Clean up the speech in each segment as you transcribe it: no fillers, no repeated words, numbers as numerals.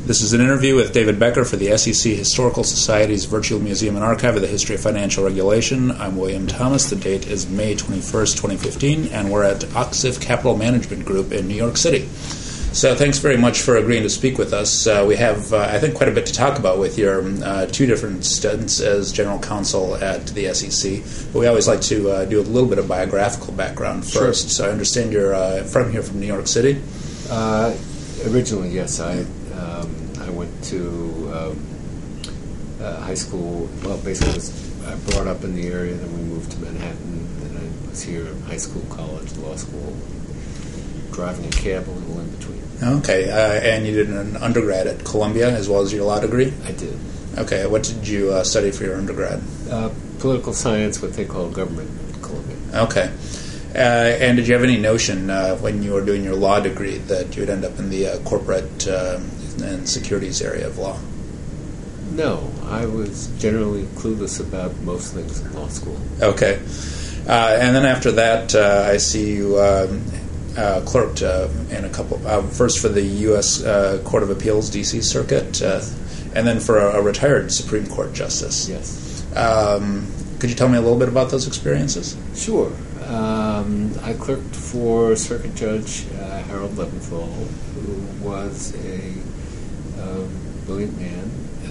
This is an interview with David Becker for the SEC Historical Society's Virtual Museum and Archive of the History of Financial Regulation. I'm William Thomas. The date is May 21st, 2015, and we're at Oxif Capital Management Group in New York City. So thanks very much for agreeing to speak with us. We have, I think, quite a bit to talk about with your two different stints as general counsel at the SEC. But we always like to do a little bit of biographical background first. Sure. So I understand you're from New York City? Originally, yes. I went to high school. Well, basically, I brought up in the area, then we moved to Manhattan, then I was here in high school, college, law school, driving a cab, a little in between. Okay, and you did an undergrad at Columbia as well as your law degree? I did. Okay, what did you study for your undergrad? Political science, what they call government at Columbia. Okay. And did you have any notion when you were doing your law degree that you would end up in the corporate and securities area of law? No, I was generally clueless about most things in law school. Okay. And then after that, I see you clerked in a couple, first for the U.S. Court of Appeals, D.C. Circuit, and then for a retired Supreme Court justice. Yes. Could you tell me a little bit about those experiences? Sure. I clerked for Circuit Judge Harold Leventhal, who was a brilliant man,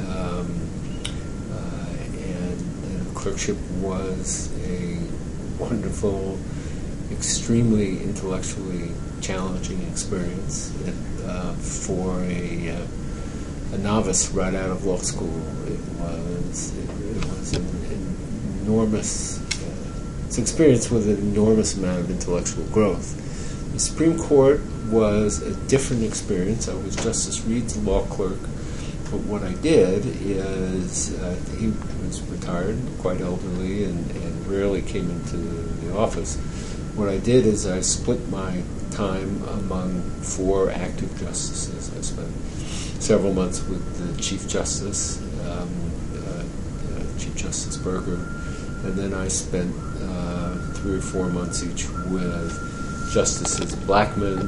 and clerkship was a wonderful, extremely intellectually challenging experience. For a novice right out of law school, it was an enormous. It's an experience with an enormous amount of intellectual growth. The Supreme Court was a different experience. I was Justice Reed's law clerk, but what I did is he was retired, quite elderly, and rarely came into the office. What I did is I split my time among four active justices. I spent several months with the Chief Justice, Chief Justice Berger, and then I spent 3 or 4 months each with Justices Blackmun,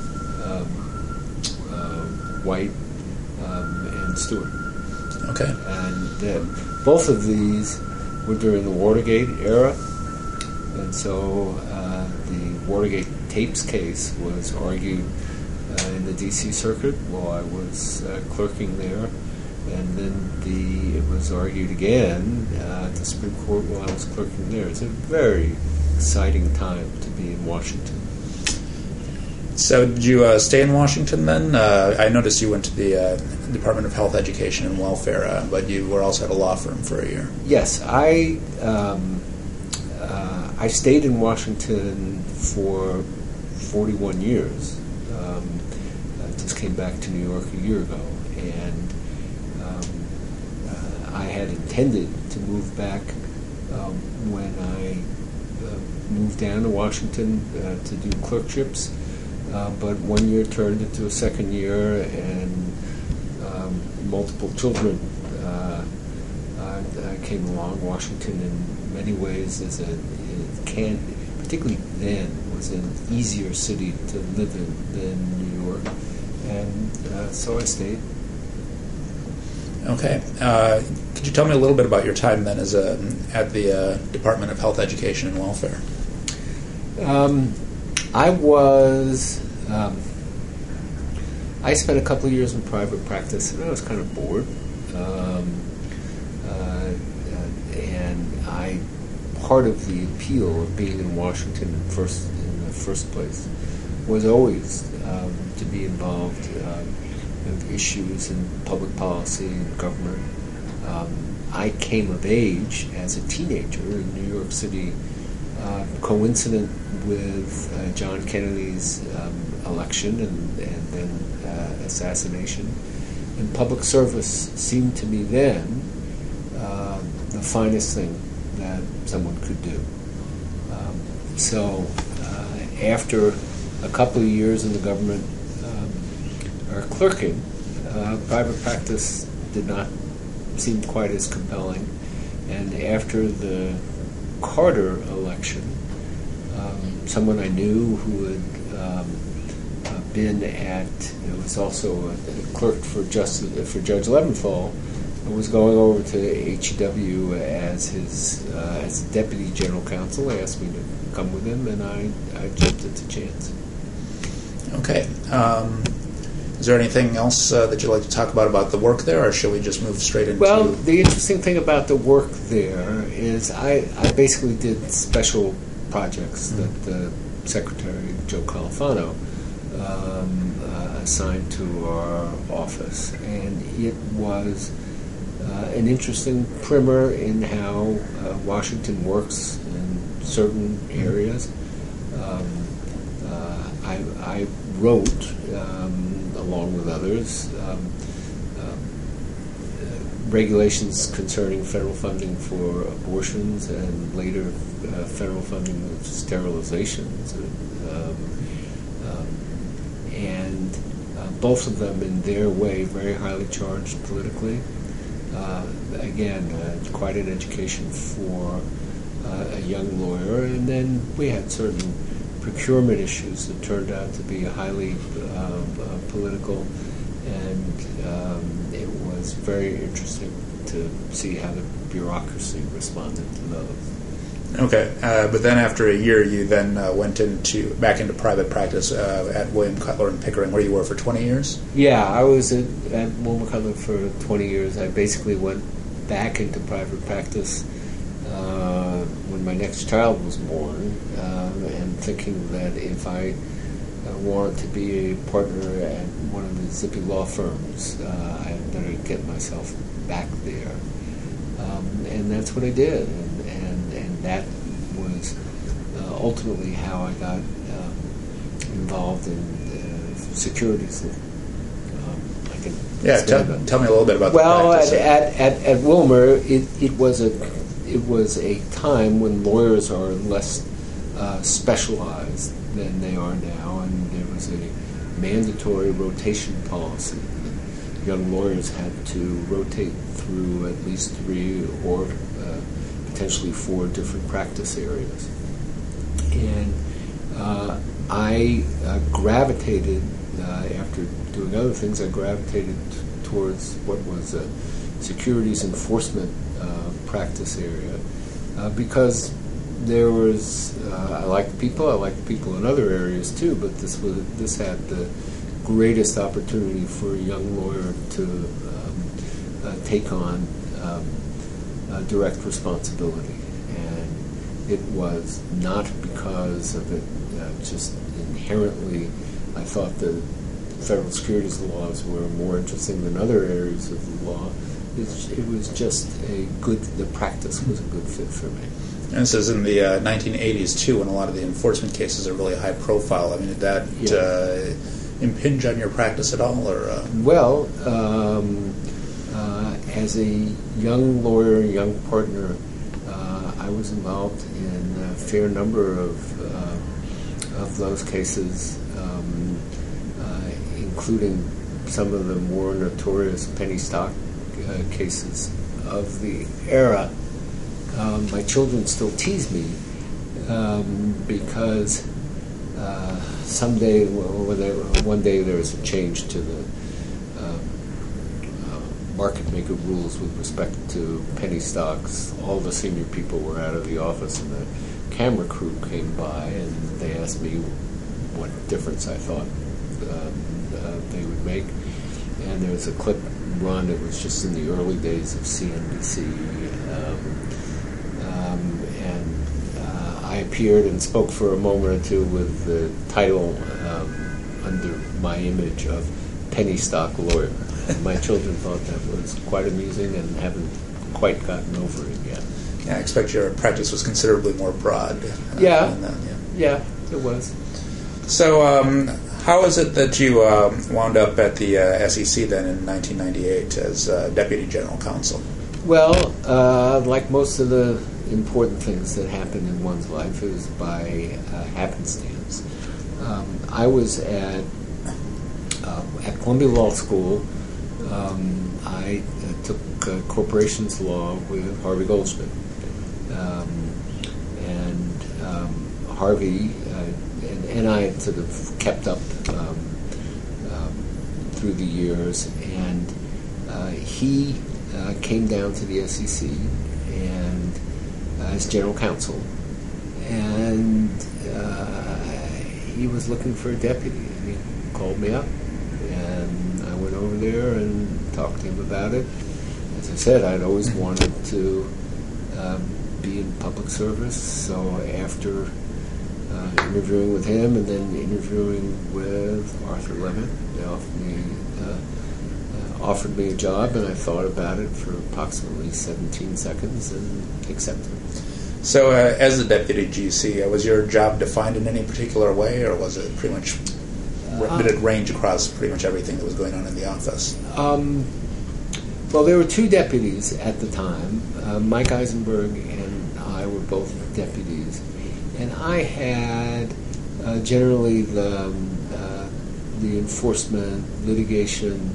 White, and Stewart. Okay. And then both of these were during the Watergate era, and so the Watergate tapes case was argued in the D.C. Circuit while I was clerking there. And then it was argued again at the Supreme Court while I was clerking there. It's a very exciting time to be in Washington. So did you stay in Washington then? I noticed you went to the Department of Health, Education, and Welfare, but you were also at a law firm for a year. Yes, I stayed in Washington for 41 years. I just came back to New York a year ago, and I had intended to move back when I moved down to Washington to do clerkships, but 1 year turned into a second year, and multiple children came along. Washington, in many ways, particularly then, was an easier city to live in than New York, and so I stayed. Okay. Could you tell me a little bit about your time then as at the Department of Health, Education, and Welfare? I spent a couple of years in private practice, and I was kind of bored. And part of the appeal of being in Washington in the first place was always to be involved in issues in public policy and government. I came of age as a teenager in New York City, coincident with John Kennedy's election and then assassination. And public service seemed to me then the finest thing that someone could do. So after a couple of years in the government or clerking, private practice did not seem quite as compelling. And after the Carter election, someone I knew who had was also a clerk for Judge Leventhal. I was going over to HEW as as deputy general counsel. He asked me to come with him, and I jumped at the chance. Okay. Is there anything else that you'd like to talk about the work there, or shall we just move straight into... Well, the interesting thing about the work there is I basically did special projects that the Secretary, Joe Califano, assigned to our office. And it was an interesting primer in how Washington works in certain areas. I wrote, along with others, regulations concerning federal funding for abortions and later federal funding of sterilizations. And both of them, in their way, very highly charged politically. Again, quite an education for a young lawyer. And then we had certain procurement issues that turned out to be highly political, and it was very interesting to see how the bureaucracy responded to those. Okay, but then after a year, you then went back into private practice at William Cutler and Pickering, where you were for 20 years? Yeah, I was at William Cutler for 20 years. I basically went back into private practice when my next child was born, and thinking that if I wanted to be a partner at one of the zippy law firms, I had better get myself back there. And that's what I did. And that was ultimately how I got involved in securities law. Tell me a little bit about the practice. Well, at Wilmer, it was a time when lawyers are less specialized than they are now, and there was a mandatory rotation policy. Young lawyers had to rotate through at least 3 or potentially 4 different practice areas. And I gravitated, after doing other things, I gravitated towards what was a securities enforcement practice area because there was, I liked people in other areas too, but this had the greatest opportunity for a young lawyer to take on direct responsibility. And it was not because of it, just inherently, I thought the federal securities laws were more interesting than other areas of the law. It was just the practice was a good fit for me. And this is in the 1980s, too, when a lot of the enforcement cases are really high profile. I mean, did that impinge on your practice at all? Or Well, as a young lawyer, young partner, I was involved in a fair number of those cases, including some of the more notorious penny stock cases of the era. My children still tease me because one day there was a change to the market maker rules with respect to penny stocks. All the senior people were out of the office, and the camera crew came by, and they asked me what difference I thought they would make. And there was a clip run. It was just in the early days of CNBC, and I appeared and spoke for a moment or two with the title under my image of penny stock lawyer. And my children thought that was quite amusing and haven't quite gotten over it yet. Yeah, I expect your practice was considerably more broad. Yeah, it was. So, how is it that you wound up at the SEC then in 1998 as Deputy General Counsel? Well, like most of the important things that happen in one's life, it was by happenstance. I was at Columbia Law School. I took corporations law with Harvey Goldschmidt. Harvey and I had sort of kept up through the years, and he came down to the SEC and as general counsel, and he was looking for a deputy, and he called me up, and I went over there and talked to him about it. As I said, I'd always wanted to be in public service, so after interviewing with him and then interviewing with Arthur Levitt, they offered me a job, and I thought about it for approximately 17 seconds and accepted it. So as the deputy GC, was your job defined in any particular way, or was it pretty much, did it range across pretty much everything that was going on in the office? Well, there were two deputies at the time. Mike Eisenberg and I were both deputies. And I had generally the enforcement, litigation,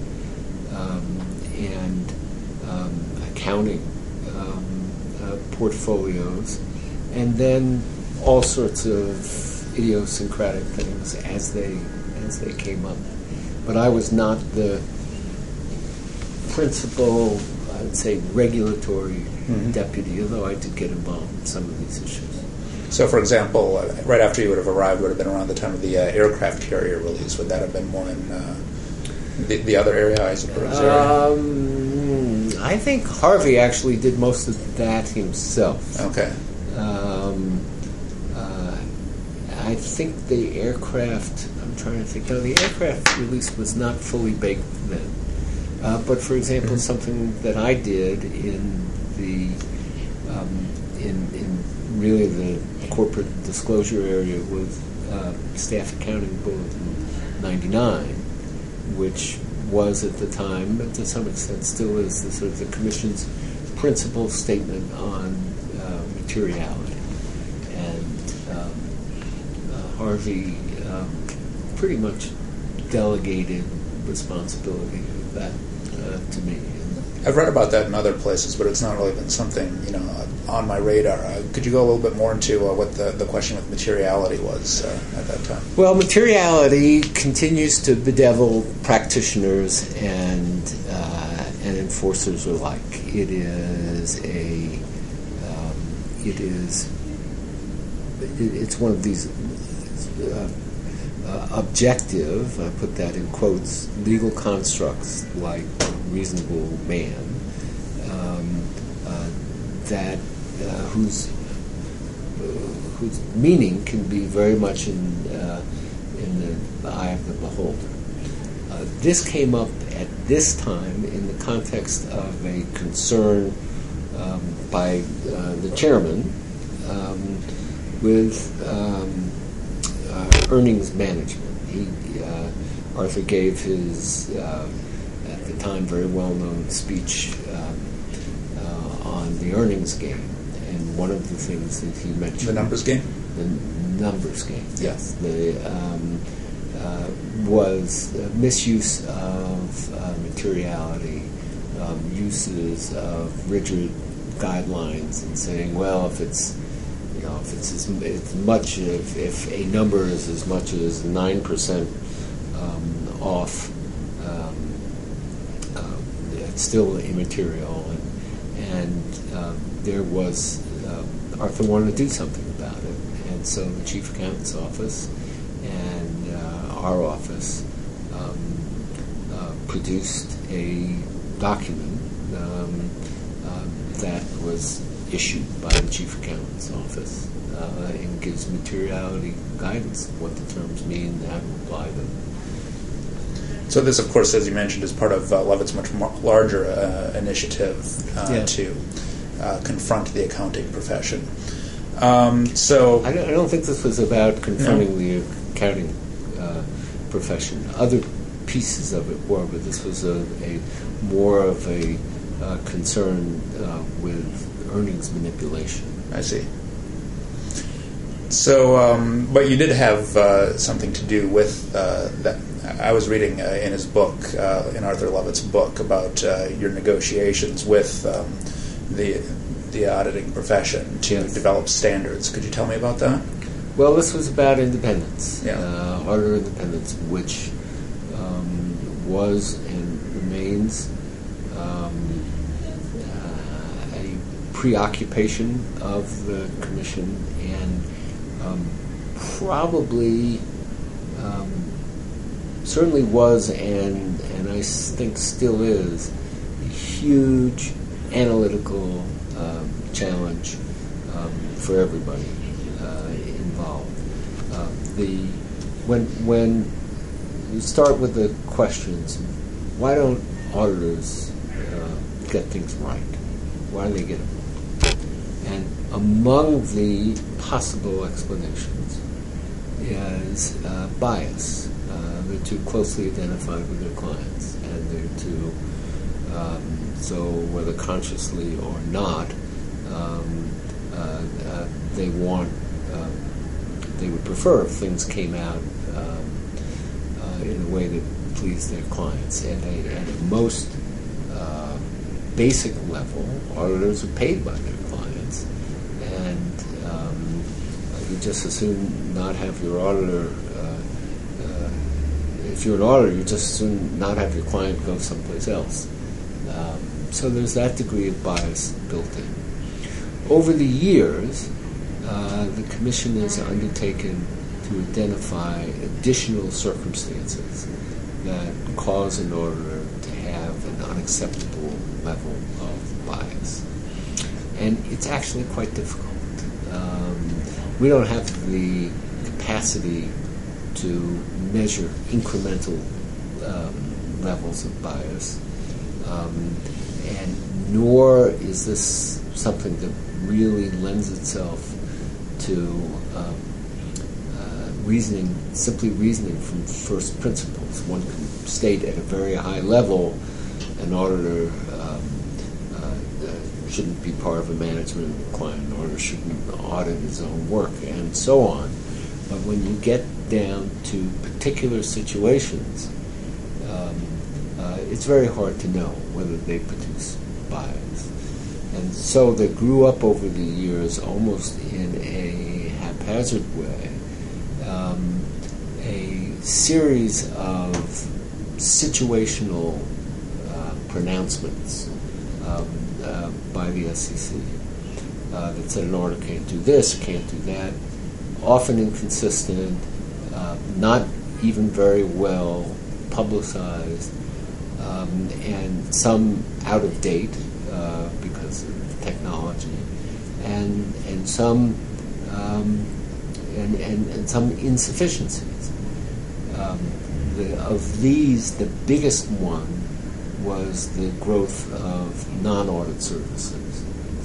and accounting portfolios, and then all sorts of idiosyncratic things as they came up. But I was not the principal, I would say, regulatory deputy, although I did get involved in some of these issues. So, for example, right after you would have arrived would have been around the time of the aircraft carrier release. Would that have been more in the other area, Eisenberg's area? I think Harvey actually did most of that himself. Okay. I think the aircraft, I'm trying to think, no, the aircraft release was not fully baked then. But, for example, something that I did in the in really the corporate disclosure area with Staff Accounting Bulletin 99, which was at the time, but to some extent still is, the sort of the Commission's principal statement on materiality. And Harvey pretty much delegated responsibility of that to me. I've read about that in other places, but it's not really been something, on my radar. Could you go a little bit more into what the question with materiality was at that time? Well, materiality continues to bedevil practitioners and enforcers alike. It's one of these objective, I put that in quotes, legal constructs like reasonable man, whose meaning can be very much in the eye of the beholder. This came up at this time in the context of a concern by the chairman with earnings management. Arthur gave his at the time very well-known speech on the earnings game, and one of the things that he mentioned, the numbers game, yes, was misuse of materiality, uses of rigid guidelines, and saying, well, if it's if a number is as much as 9% off, it's still immaterial, and there was Arthur wanted to do something about it, and so the chief accountant's office and our office produced a document that was issued by the chief accountant's office and gives materiality guidance of what the terms mean and how to apply them. So this, of course, as you mentioned, is part of Levitt's much more larger initiative to confront the accounting profession. So I don't think this was about confronting the accounting profession. Other pieces of it were, but this was a more of a concern with earnings manipulation. I see. So, but you did have something to do with that. I was reading in his book, in Arthur Levitt's book, about your negotiations with the auditing profession to develop standards. Could you tell me about that? Well, this was about independence, Yeah. auditor independence, which was and remains a preoccupation of the Commission, and probably certainly was, and I think still is, a huge analytical challenge for everybody involved. When you start with the questions, why don't auditors get things right? Why do they get them? And among the possible explanations is bias. They're too closely identified with their clients, and they're too, so whether consciously or not, they would prefer if things came out in a way that pleased their clients. And at a most basic level, auditors are paid by their clients, and you just as soon not have your auditor. If you're an auditor, you just as soon not have your client go someplace else. So there's that degree of bias built in. Over the years, the Commission has undertaken to identify additional circumstances that cause an auditor to have an unacceptable level of bias. And it's actually quite difficult. We don't have the capacity to measure incremental levels of bias, and nor is this something that really lends itself to simply reasoning from first principles. One can state at a very high level an auditor shouldn't be part of a management client, an auditor shouldn't audit his own work, and so on. But when you get down to particular situations, it's very hard to know whether they produce bias. And so they grew up over the years almost in a haphazard way, a series of situational pronouncements by the SEC that said an auditor can't do this, can't do that, often inconsistent, not even very well publicized, and some out of date because of technology, and some and some insufficiencies. Of these, the biggest one was the growth of non-audit services.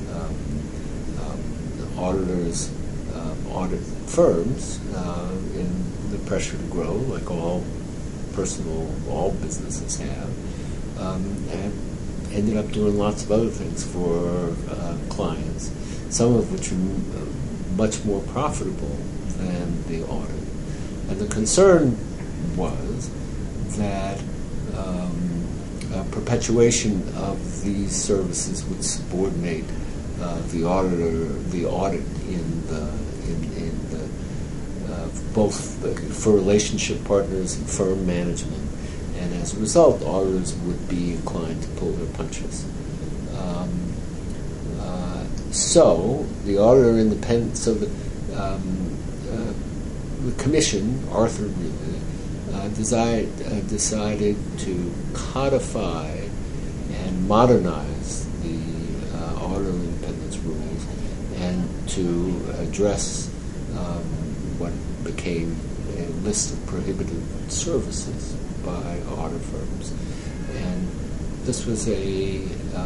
Auditors audit firms in the pressure to grow, like all businesses have, and ended up doing lots of other things for clients, some of which are much more profitable than the audit. And the concern was that perpetuation of these services would subordinate the audit in both for relationship partners and firm management, and as a result, auditors would be inclined to pull their punches. So the auditor independent. So the Commission, Arthur Reilly, decided to codify and modernize the auditor independence rules, and to address what became a list of prohibited services by audit firms. And this was a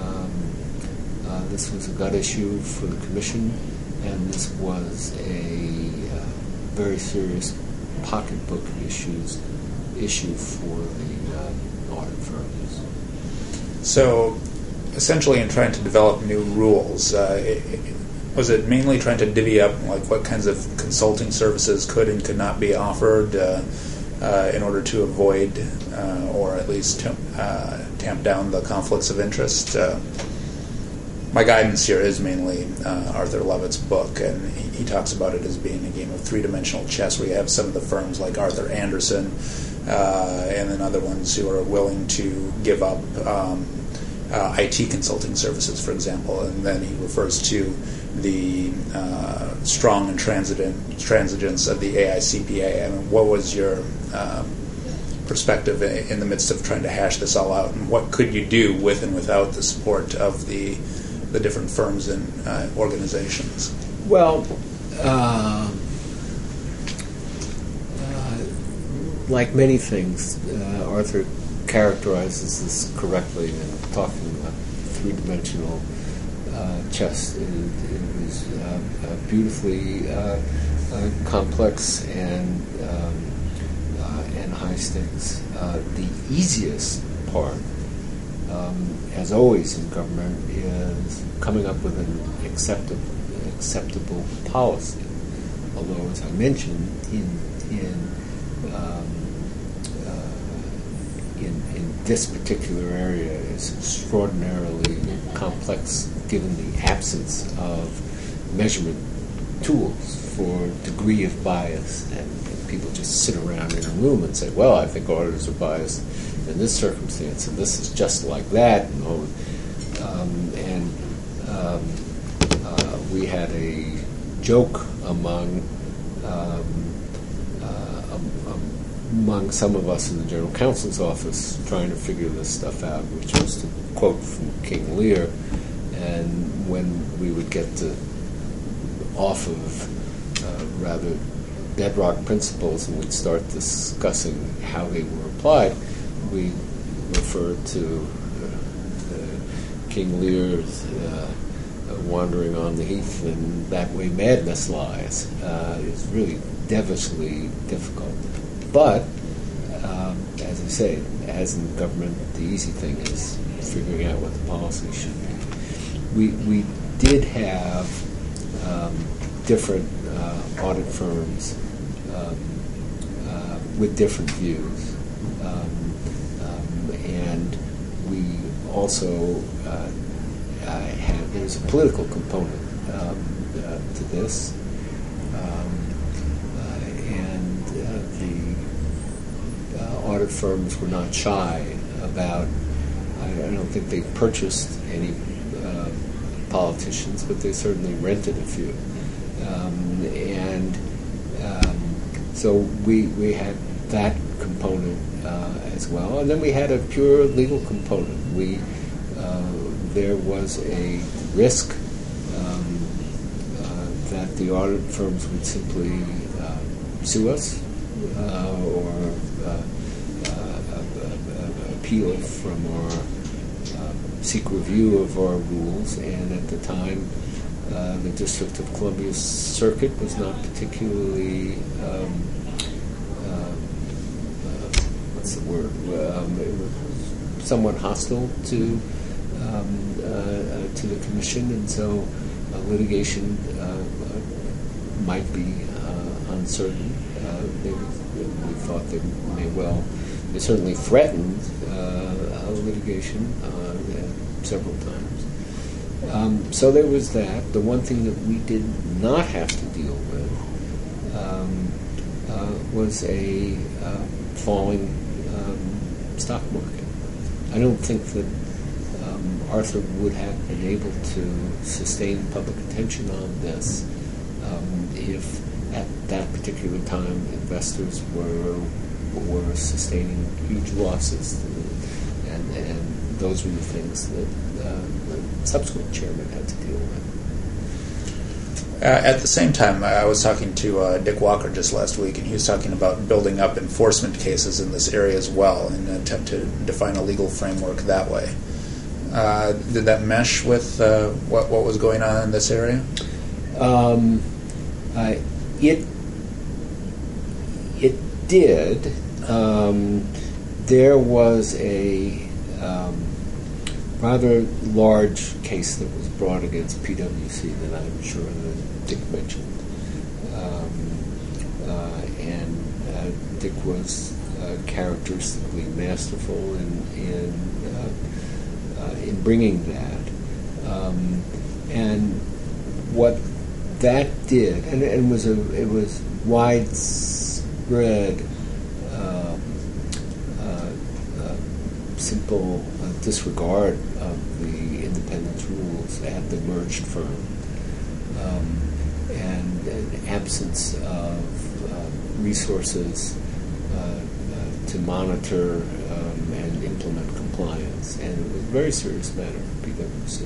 gut issue for the Commission, and this was a very serious pocketbook issue for the audit firms. So, essentially, in trying to develop new rules, was it mainly trying to divvy up like what kinds of consulting services could and could not be offered in order to avoid or at least tamp down the conflicts of interest? My guidance here is mainly Arthur Levitt's book, and he talks about it as being a game of three-dimensional chess where you have some of the firms like Arthur Andersen and then other ones who are willing to give up IT consulting services, for example. And then he refers to the strong intransigence of the AICPA. I mean, what was your perspective in the midst of trying to hash this all out, and what could you do with and without the support of the different firms and organizations? Well, like many things, Arthur characterizes this correctly in talking about three-dimensional chess. It is beautifully complex and high stakes. The easiest part, as always in government, is coming up with an acceptable policy. Although, as I mentioned, in this particular area is extraordinarily complex, given the absence of measurement tools for degree of bias, and people just sit around in a room and say, well, I think auditors are biased in this circumstance, and this is just like that. We had a joke among some of us in the General Counsel's office trying to figure this stuff out, which was to quote from King Lear, and when we would get off of rather bedrock principles and we'd start discussing how they were applied, we referred to King Lear's wandering on the heath, and that way madness lies. It's really devilishly difficult. But, as I say, as in government, the easy thing is figuring out what the policy should be. We did have different audit firms with different views, and we also there's a political component to this, and the audit firms were not shy about. I don't think they purchased any politicians, but they certainly rented a few, so we had that component as well, and then we had a pure legal component. There was a risk that the audit firms would simply sue us or appeal from our seek review of our rules, and at the time the District of Columbia Circuit was not particularly what's the word? It was somewhat hostile to the Commission, and so litigation might be uncertain. We thought they certainly threatened litigation several times. So there was that. The one thing that we did not have to deal with was a falling stock market. I don't think that Arthur would have been able to sustain public attention on this if at that particular time investors were sustaining huge losses, and those were the things that the subsequent chairman had to deal with. At the same time, I was talking to Dick Walker just last week, and he was talking about building up enforcement cases in this area as well in an attempt to define a legal framework that way. Did that mesh with what was going on in this area? It did. There was a rather large case that was brought against PwC that I'm sure that Dick mentioned, and Dick was characteristically masterful in bringing that, and what that did, and it was widespread simple disregard of the independence rules at the merged firm, and an absence of resources to monitor and implement compliance. And it was a very serious matter for PwC.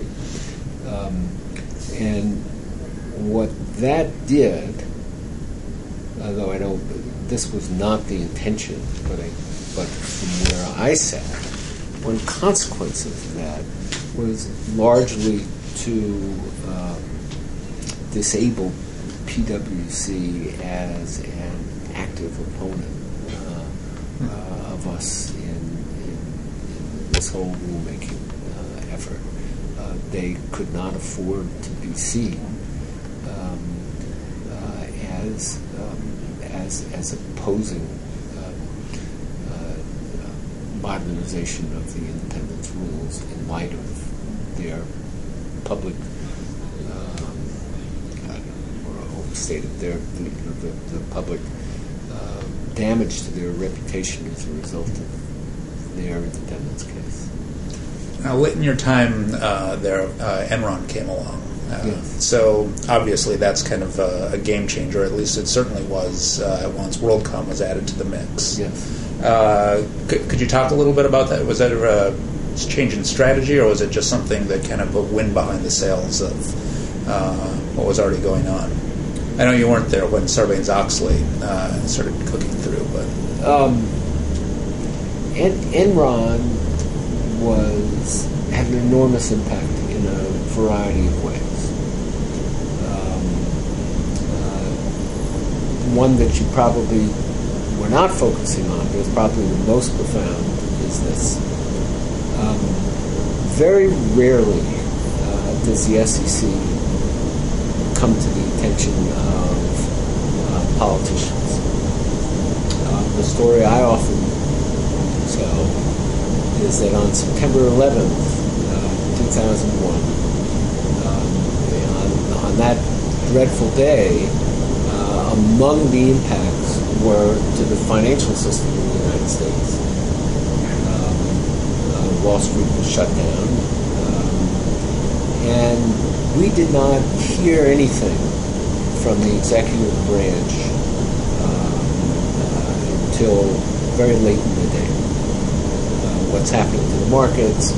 And what that did, although I don't, this was not the intention, but from where I sat, one consequence of that was largely to disable PwC as an active opponent of us in this whole rulemaking effort. They could not afford to be seen as opposing modernization of the independence rules in light of their public, or overstated the public damage to their reputation as a result of their independence case. Now, late in your time there, Enron came along. Yes. So obviously that's kind of a game changer. At least it certainly was once WorldCom was added to the mix. Yes. Could you talk a little bit about that? Was that a change in strategy, or was it just something that kind of put wind behind the sails of what was already going on? I know you weren't there when Sarbanes-Oxley started cooking through, but Enron had an enormous impact in a variety of ways. One that you probably were not focusing on, but is probably the most profound, is this. Very rarely does the SEC come to the attention of politicians. The story I often tell is that on September 11th, 2001, on that dreadful day, among the impacts were to the financial system in the United States. Wall Street was shut down, and we did not hear anything from the executive branch until very late in the day. What's happening to the markets?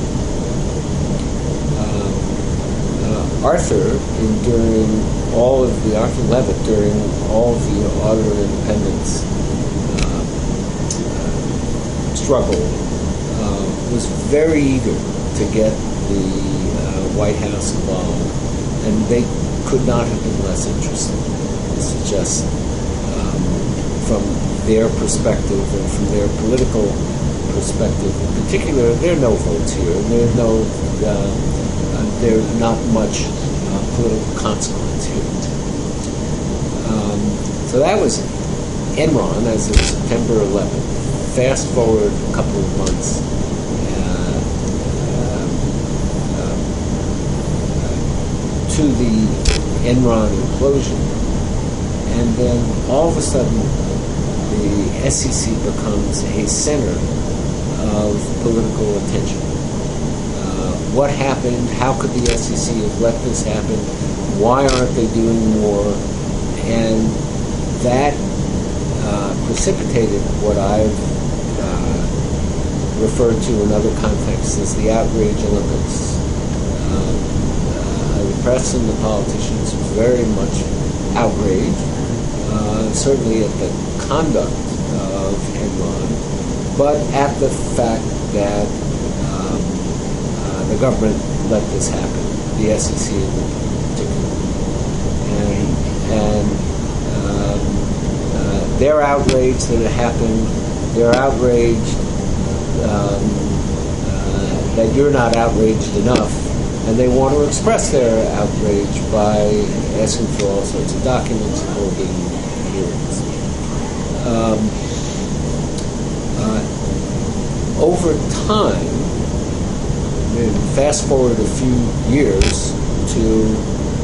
Arthur Levitt, during all of the auditor independence struggle, was very eager to get the White House involved, and they could not have been less interested. This is just from their perspective and from their political perspective in particular. There are no votes here, and there's not much political consequence here. So that was Enron as of September 11th. Fast forward a couple of months to the Enron implosion, and then all of a sudden the SEC becomes a center of political attention. What happened? How could the SEC have let this happen? Why aren't they doing more? And that precipitated what I've referred to in other contexts as the outrage Olympics. The press and the politicians were very much outraged, certainly at the conduct of Enron, but at the fact that the government let this happen, the SEC in particular. And they're outraged that it happened. They're outraged that you're not outraged enough, and they want to express their outrage by asking for all sorts of documents and holding hearings. Over time, fast forward a few years to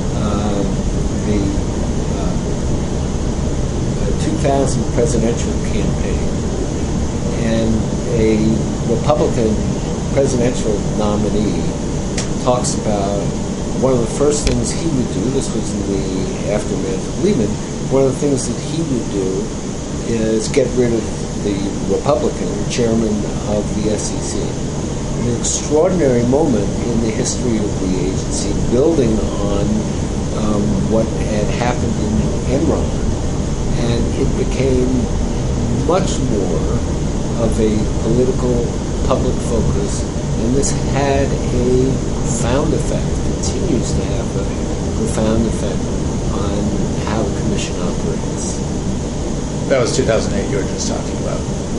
the 2000 presidential campaign, and a Republican presidential nominee talks about one of the first things he would do, this was in the aftermath of Lehman, one of the things that he would do is get rid of the Republican chairman of the SEC. An extraordinary moment in the history of the agency, building on what had happened in Enron. And it became much more of a political public focus, and this had a profound effect, continues to have a profound effect on how the commission operates. That was 2008 you were just talking about.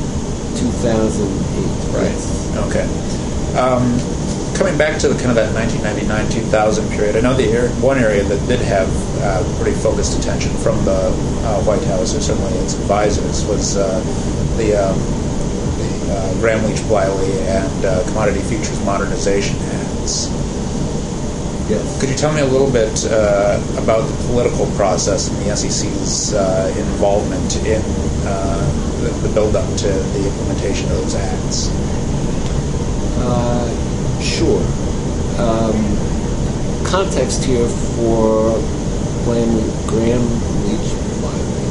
2008. Right. Yes. Okay. Coming back to the kind of that 1999-2000 period, I know one area that did have pretty focused attention from the White House, or certainly its advisors, was the Gramm-Leach-Bliley and Commodity Futures Modernization Acts. Yes. Could you tell me a little bit about the political process and the SEC's involvement in the build-up to the implementation of those acts? Sure. Context here for Gramm-Leach-Bliley.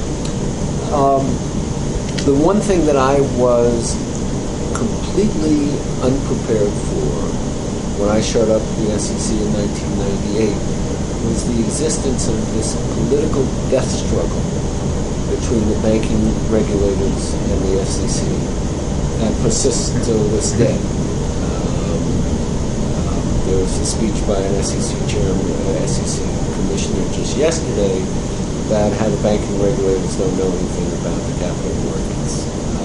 The one thing that I was completely unprepared for when I showed up at the SEC in 1998 was the existence of this political death struggle between the banking regulators and the SEC that persists until this day. There was a speech by an SEC chairman, SEC commissioner just yesterday about how the banking regulators don't know anything about the capital markets.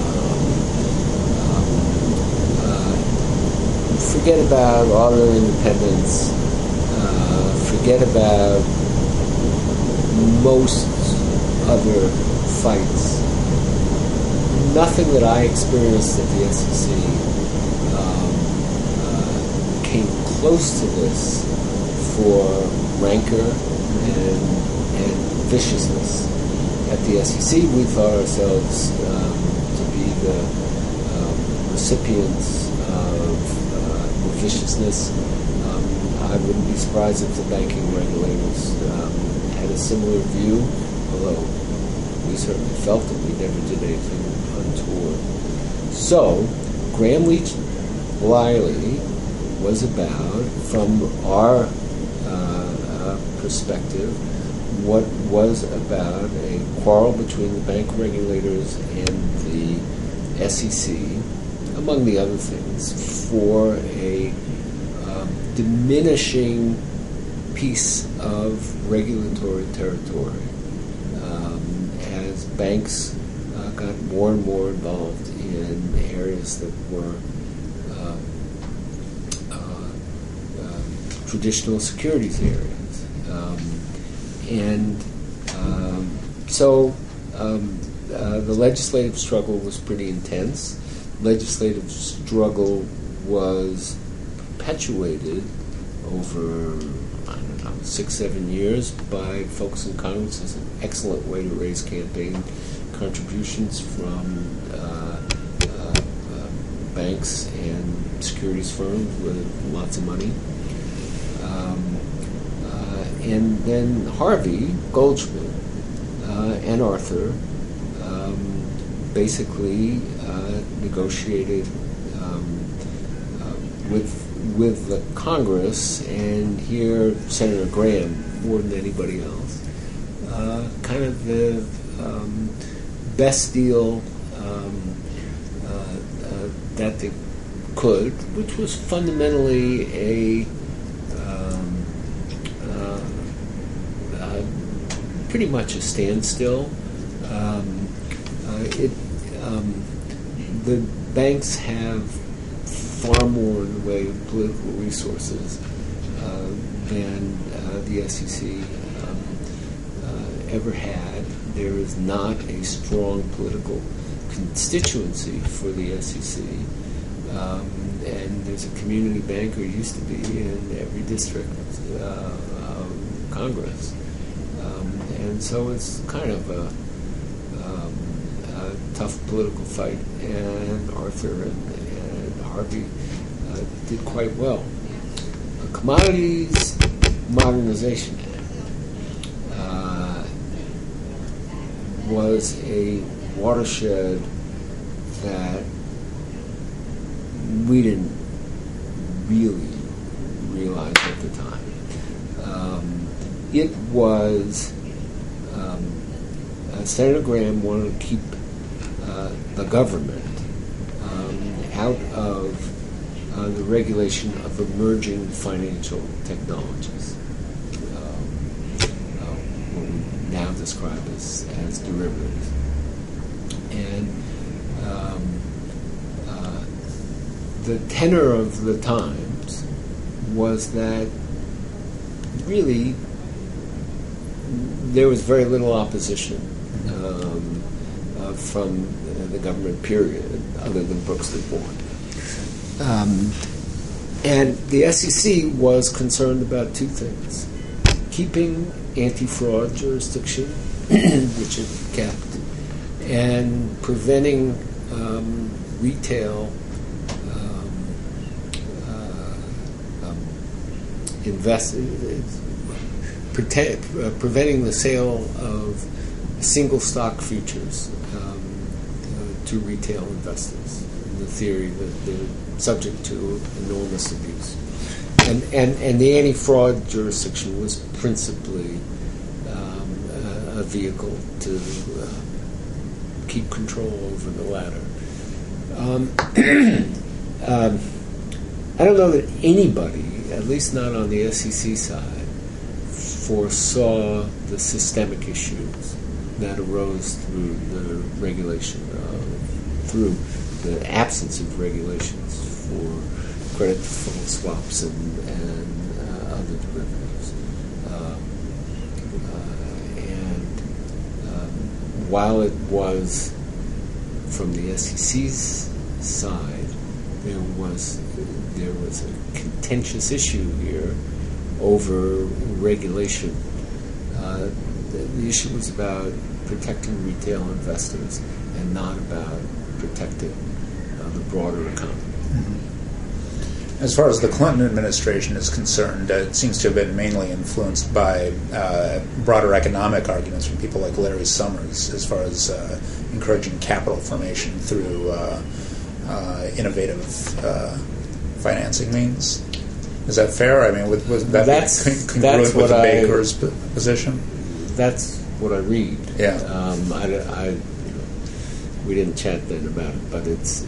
Forget about auto independence. Forget about most other fights. Nothing that I experienced at the SEC came close to this for rancor and viciousness. At the SEC, we thought ourselves to be the recipients of the viciousness. I wouldn't be surprised if the banking regulators had a similar view, although we certainly felt that we never did anything untoward. So, Gramm-Leach-Bliley was about, from our perspective, what was about a quarrel between the bank regulators and the SEC, among the other things, for a diminishing piece of regulatory territory as banks got more and more involved in areas that were traditional securities areas. So the legislative struggle was pretty intense. Legislative struggle was perpetuated over, 6-7 years by folks in Congress. It's an excellent way to raise campaign contributions from banks and securities firms with lots of money. And then Harvey Goldschmidt and Arthur basically negotiated with the Congress, and here Senator Graham, more than anybody else, kind of the best deal that they could, which was fundamentally a pretty much a standstill. The banks have far more in the way of political resources than the SEC ever had. There is not a strong political constituency for the SEC. And there's a community banker, used to be, in every district of Congress. And so it's kind of tough political fight, and Arthur and Harvey did quite well. The Commodities Modernization Act was a watershed that we didn't really realize at the time. It was Senator Graham wanted to keep the government out of the regulation of emerging financial technologies, what we now describe as derivatives. And the tenor of the Times was that really there was very little opposition from the government period, other than Brooks v. Bourne. And the SEC was concerned about two things: keeping anti-fraud jurisdiction, which it kept, and preventing retail preventing the sale of single stock futures to retail investors, in the theory that they're subject to enormous abuse. And the anti-fraud jurisdiction was principally a vehicle to keep control over the latter. I don't know that anybody, at least not on the SEC side, foresaw the systemic issues that arose through the regulation, through the absence of regulations for credit default swaps and other derivatives. While it was, from the SEC's side, there was a contentious issue here over regulation. The issue was about protecting retail investors and not about protecting the broader economy. Mm-hmm. As far as the Clinton administration is concerned, it seems to have been mainly influenced by broader economic arguments from people like Larry Summers, as far as encouraging capital formation through innovative financing means. Is that fair? I mean, was that congruent with the Baker's position? That's what I read. Yeah. We didn't chat then about it, but it's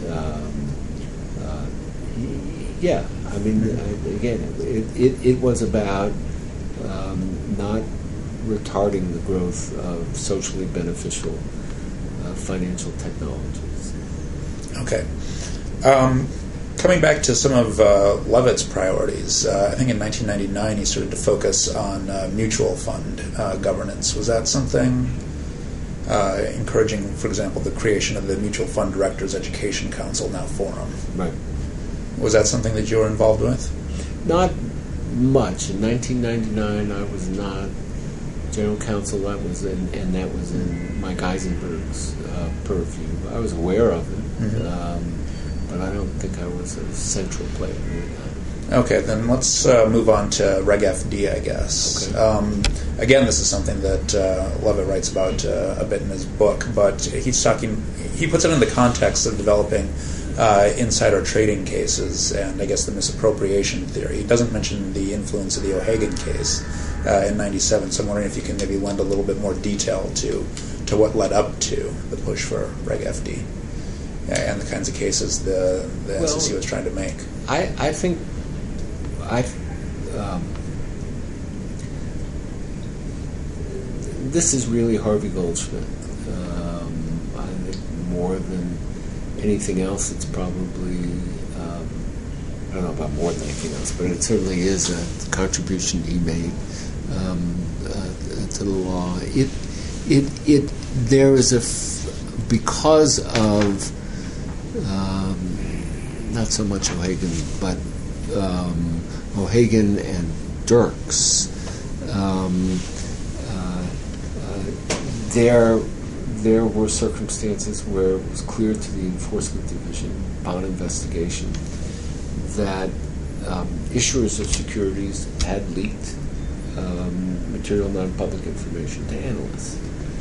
yeah. I mean, again, it was about not retarding the growth of socially beneficial financial technologies. Okay. Coming back to some of Levitt's priorities, I think in 1999 he started to focus on mutual fund governance. Was that something encouraging, for example, the creation of the Mutual Fund Directors Education Council, now Forum? Right. Was that something that you were involved with? Not much. In 1999, I was not general counsel. That was in Mike Eisenberg's purview. I was aware of it. Mm-hmm. But I don't think I was a central player in that. Okay, then let's move on to Reg FD, I guess. Okay. Again, this is something that Levitt writes about a bit in his book, but he puts it in the context of developing insider trading cases and, I guess, the misappropriation theory. He doesn't mention the influence of the O'Hagan case in 97, so I'm wondering if you can maybe lend a little bit more detail to what led up to the push for Reg FD. And the kinds of cases the SEC was trying to make. I think this is really Harvey Goldschmidt. I think more than anything else, it's probably I don't know about more than anything else, but it certainly is a contribution he made to the law. There is because of not so much O'Hagan, but O'Hagan and Dirks. there were circumstances where it was clear to the Enforcement Division upon investigation that issuers of securities had leaked material non-public information to analysts.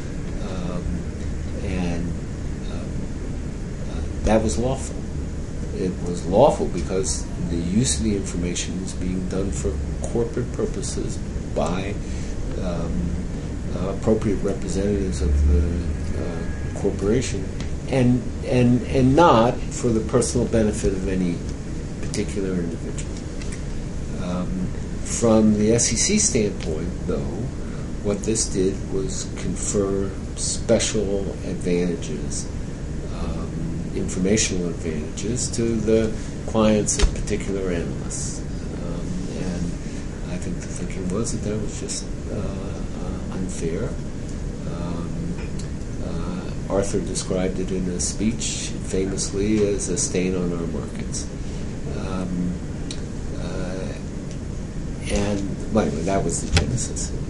That was lawful. It was lawful because the use of the information was being done for corporate purposes by appropriate representatives of the corporation, and not for the personal benefit of any particular individual. From the SEC standpoint, though, what this did was confer special advantages, informational advantages to the clients of particular analysts. And I think the thinking was that was just unfair. Arthur described it in a speech famously as a stain on our markets. And anyway, that was the genesis of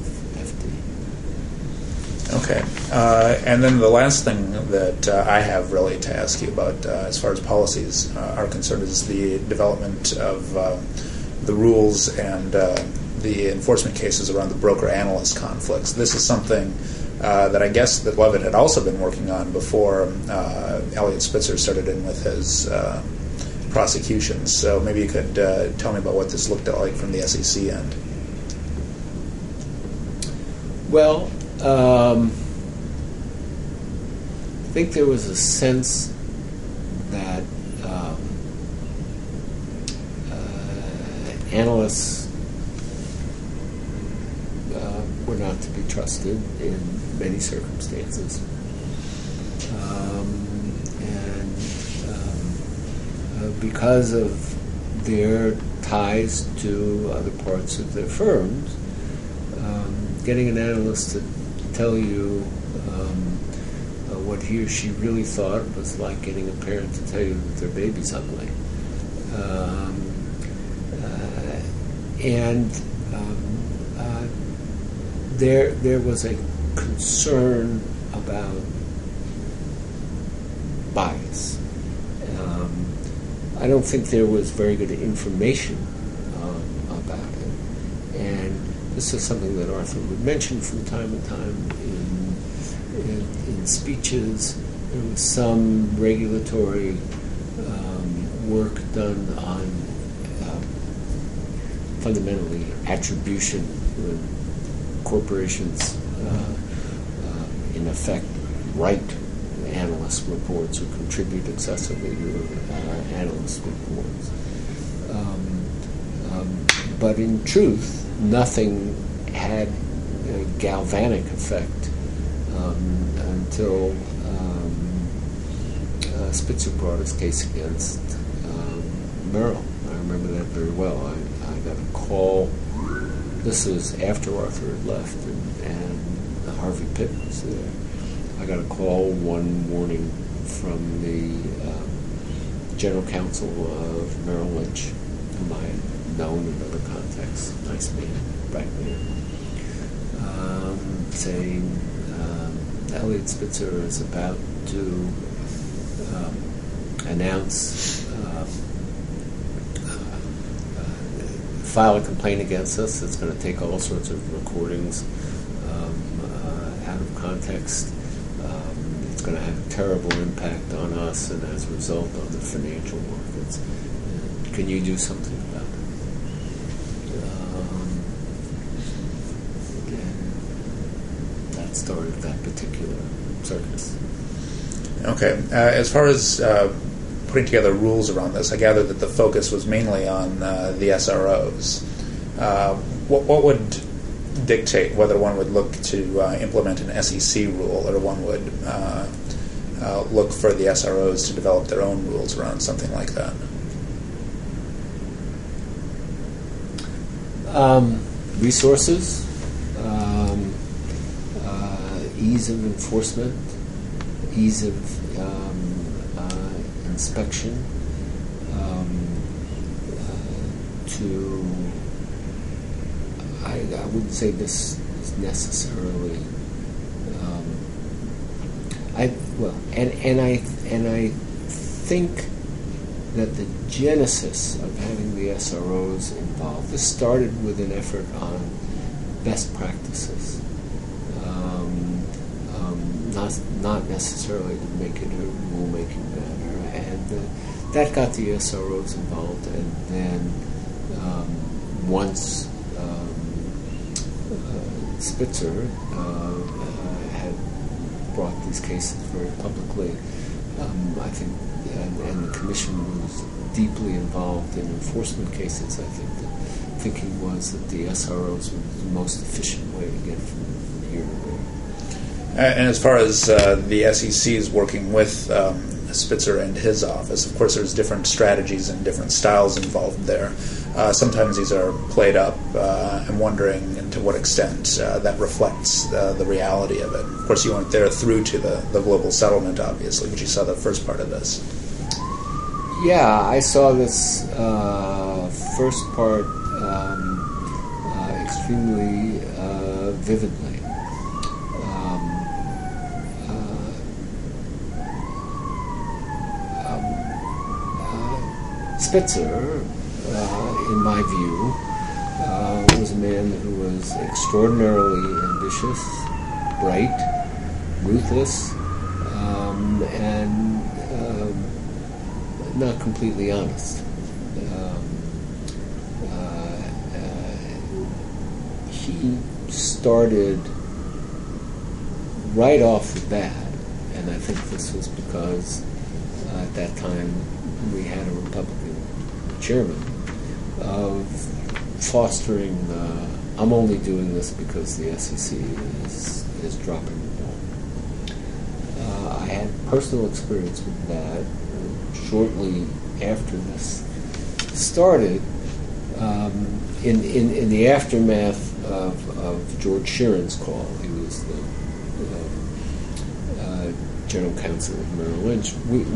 FD. Okay. And then the last thing that I have really to ask you about as far as policies are concerned is the development of the rules and the enforcement cases around the broker-analyst conflicts. This is something that I guess that Levitt had also been working on before Elliot Spitzer started in with his prosecutions. So maybe you could tell me about what this looked like from the SEC end. Well, I think there was a sense that analysts were not to be trusted in many circumstances. Because of their ties to other parts of their firms, getting an analyst to tell you what he or she really thought was like getting a parent to tell you that their baby's ugly. There was a concern about bias. I don't think there was very good information about it, and this is something that Arthur would mention from time to time in speeches. There was some regulatory work done on fundamentally attribution when corporations, in effect, write analyst reports or contribute excessively to analyst reports. But in truth, nothing had a galvanic effect until Spitzer brought his case against Merrill. I remember that very well. I got a call. This was after Arthur had left, and Harvey Pitt was there. I got a call one morning from the general counsel of Merrill Lynch, whom I had known in other contexts, nice man, bright man, saying Elliot Spitzer is about to file a complaint against us that's going to take all sorts of recordings out of context. It's going to have a terrible impact on us and as a result on the financial markets. Can you do something about it? And that started that particular circus. Okay. As far as putting together rules around this, I gather that the focus was mainly on the SROs. What would dictate whether one would look to implement an SEC rule or one would look for the SROs to develop their own rules around something like that? Resources, ease of enforcement, ease of inspection, I wouldn't say this is necessarily I think that the genesis of having the SROs involved, this started with an effort on best practices, not necessarily to make it a rulemaking matter, and that got the SROs involved, and then once Spitzer had brought these cases very publicly, I think, and the commission was deeply involved in enforcement cases. I think the thinking was that the SROs were the most efficient way to get from here to there. And as far as the SEC is working with Spitzer and his office, of course there's different strategies and different styles involved there. Sometimes these are played up. I'm wondering to what extent that reflects the reality of it. Of course, you weren't there through to the global settlement, obviously, but you saw the first part of this. Yeah, I saw this first part extremely vividly. Spitzer, in my view, was a man who was extraordinarily ambitious, bright, ruthless, and not completely honest. He started right off the bat, and I think this was because at that time we had a Republican chairman, of fostering I'm only doing this because the SEC is dropping the ball. I had personal experience with that shortly after this started. In the aftermath of George Sheeran's call, he was the general counsel of Merrill Lynch.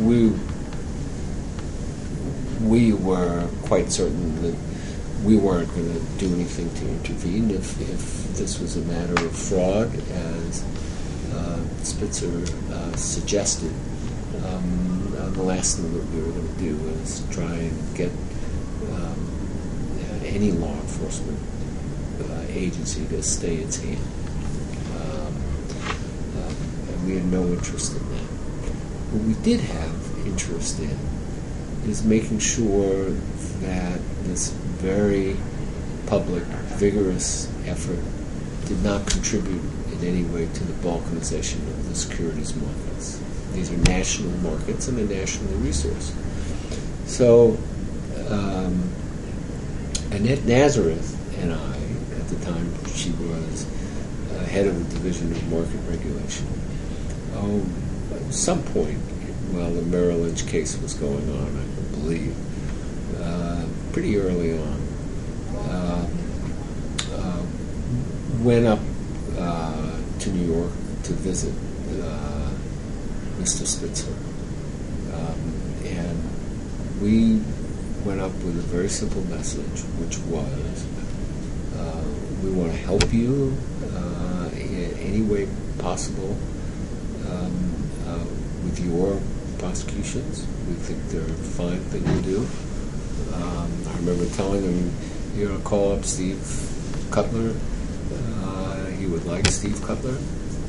We were quite certain that we weren't going to do anything to intervene if this was a matter of fraud, as Spitzer suggested. The last thing that we were going to do was try and get any law enforcement agency to stay its hand. And we had no interest in that. What we did have interest in is making sure that this very public, vigorous effort did not contribute in any way to the balkanization of the securities markets. These are national markets and they're nationally resourced. So Annette Nazareth and I, at the time she was head of the Division of Market Regulation, at some point while the Merrill Lynch case was going on, I believe, pretty early on, went up to New York to visit Mr. Spitzer. And we went up with a very simple message, which was, we want to help you in any way possible with your prosecutions. We think they're a fine thing to do. I remember telling him, you're going to call up Steve Cutler. He would like Steve Cutler.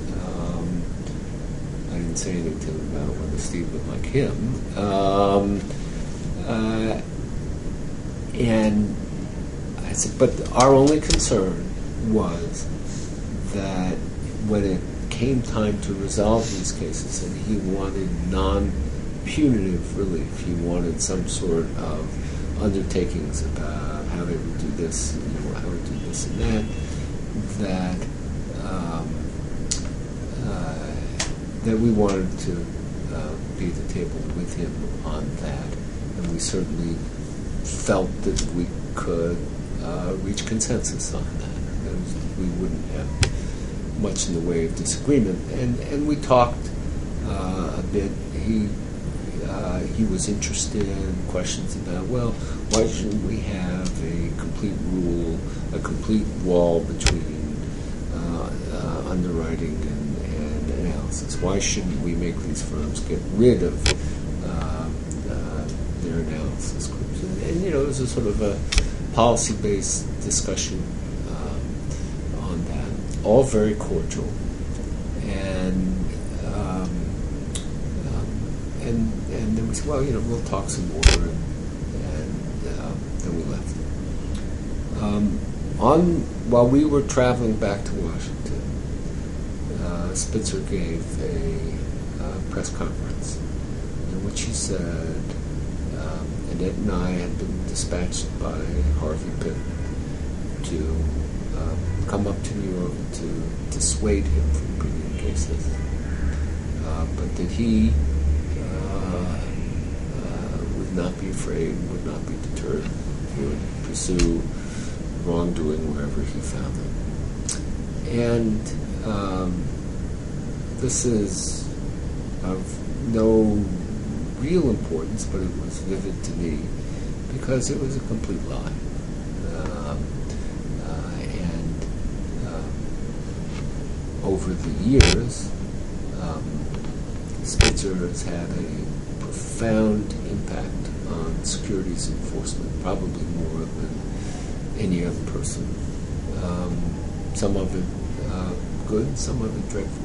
I didn't say anything to him about whether Steve would like him. And I said, but our only concern was that when it came time to resolve these cases, and he wanted non-punitive relief, he wanted some sort of undertakings about how they would do this, how to do this and that that we wanted to be at the table with him on that, and we certainly felt that we could reach consensus on that. We wouldn't have much in the way of disagreement, and we talked a bit. He was interested in questions about, well, why shouldn't we have a complete rule, a complete wall between underwriting and analysis. Why shouldn't we make these firms get rid of their analysis groups? And it was a sort of a policy-based discussion on that, all very cordial, and there was, we'll talk some more, and then we left. While we were traveling back to Washington, Spitzer gave a press conference in which he said, Annette and I had been dispatched by Harvey Pitt to come up to New York to dissuade him from bringing cases, but that he would not be afraid, would not be deterred, would pursue wrongdoing wherever he found them. And this is of no real importance, but it was vivid to me because it was a complete lie. Over the years, Spitzer has had a profound impact on securities enforcement, probably more than any other person. Some of it good, some of it dreadful.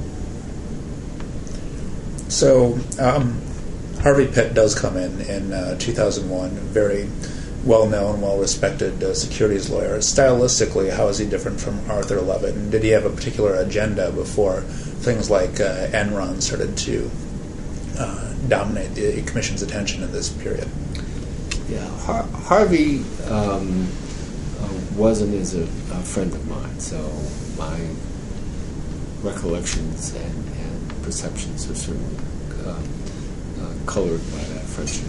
So Harvey Pitt does come in 2001, very well-known, well-respected securities lawyer. Stylistically, how is he different from Arthur Levitt? And did he have a particular agenda before things like Enron started to dominate the Commission's attention in this period? Yeah, Harvey wasn't as a friend of mine, so my recollections and perceptions are certainly colored by that friendship.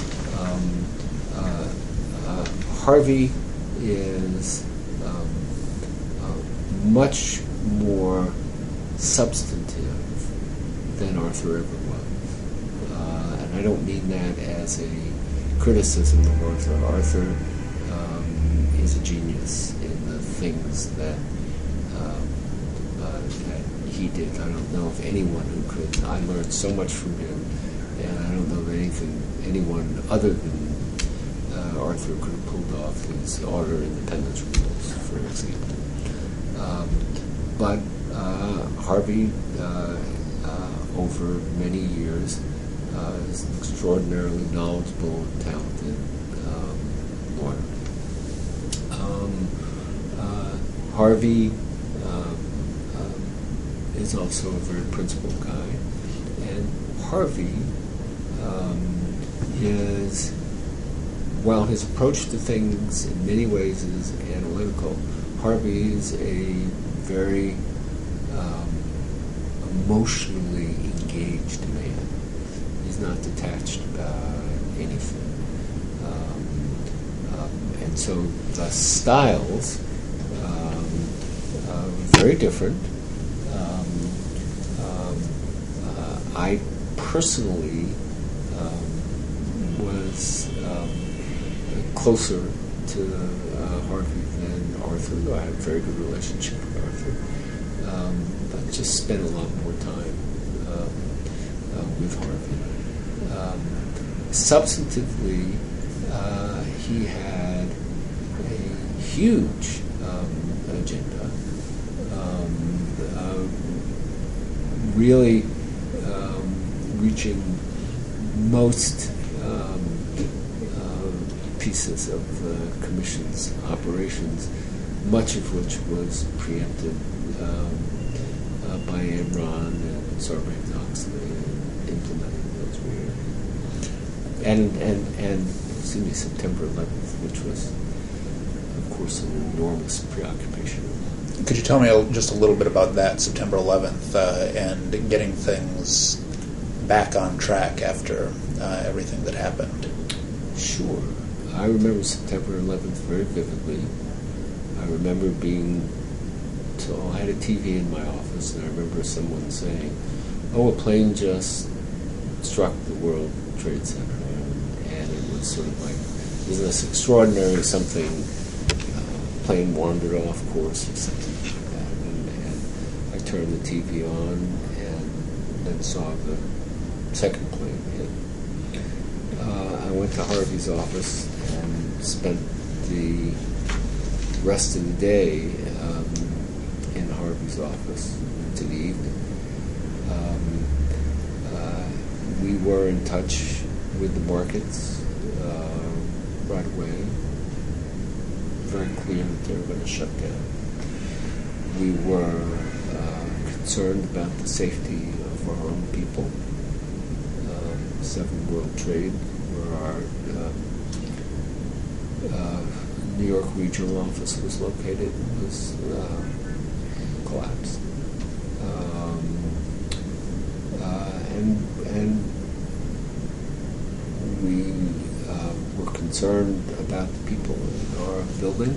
Harvey is much more substantive than Arthur ever was. And I don't mean that as a criticism of Arthur. Arthur is a genius in the things that he did. I don't know of anyone who could. I learned so much from him, and I don't know of anyone other than Arthur could have pulled off his order independence rules, for example. But Harvey, over many years, is an extraordinarily knowledgeable and talented lawyer. Harvey is also a very principled guy, and Harvey is, while his approach to things in many ways is analytical, Harvey is a very emotionally engaged man. He's not detached about anything. And so the styles are very different. I personally was closer to Harvey than Arthur, though I had a very good relationship with Arthur. But just spent a lot more time with Harvey. Substantively, he had a huge agenda, really reaching most pieces of the Commission's operations, much of which was preempted by Enron and Sarbanes-Oxley and implementing those rules. And September 11th, which was, of course, an enormous preoccupation. Could you tell me just a little bit about that, September 11th, and getting things back on track after everything that happened? Sure. I remember September 11th very vividly. I remember I had a TV in my office, and I remember someone saying, "Oh, a plane just struck the World Trade Center." And it was sort of like, isn't this extraordinary, something, plane wandered off course or something like that. And I turned the TV on, and then saw the second plane hit. I went to Harvey's office and spent the rest of the day in Harvey's office into the evening. We were in touch with the markets right away. Very clear that they were going to shut down. We were concerned about the safety of our own people. 7 World Trade, where our New York regional office was located, was collapsed. And we were concerned about the people in our building.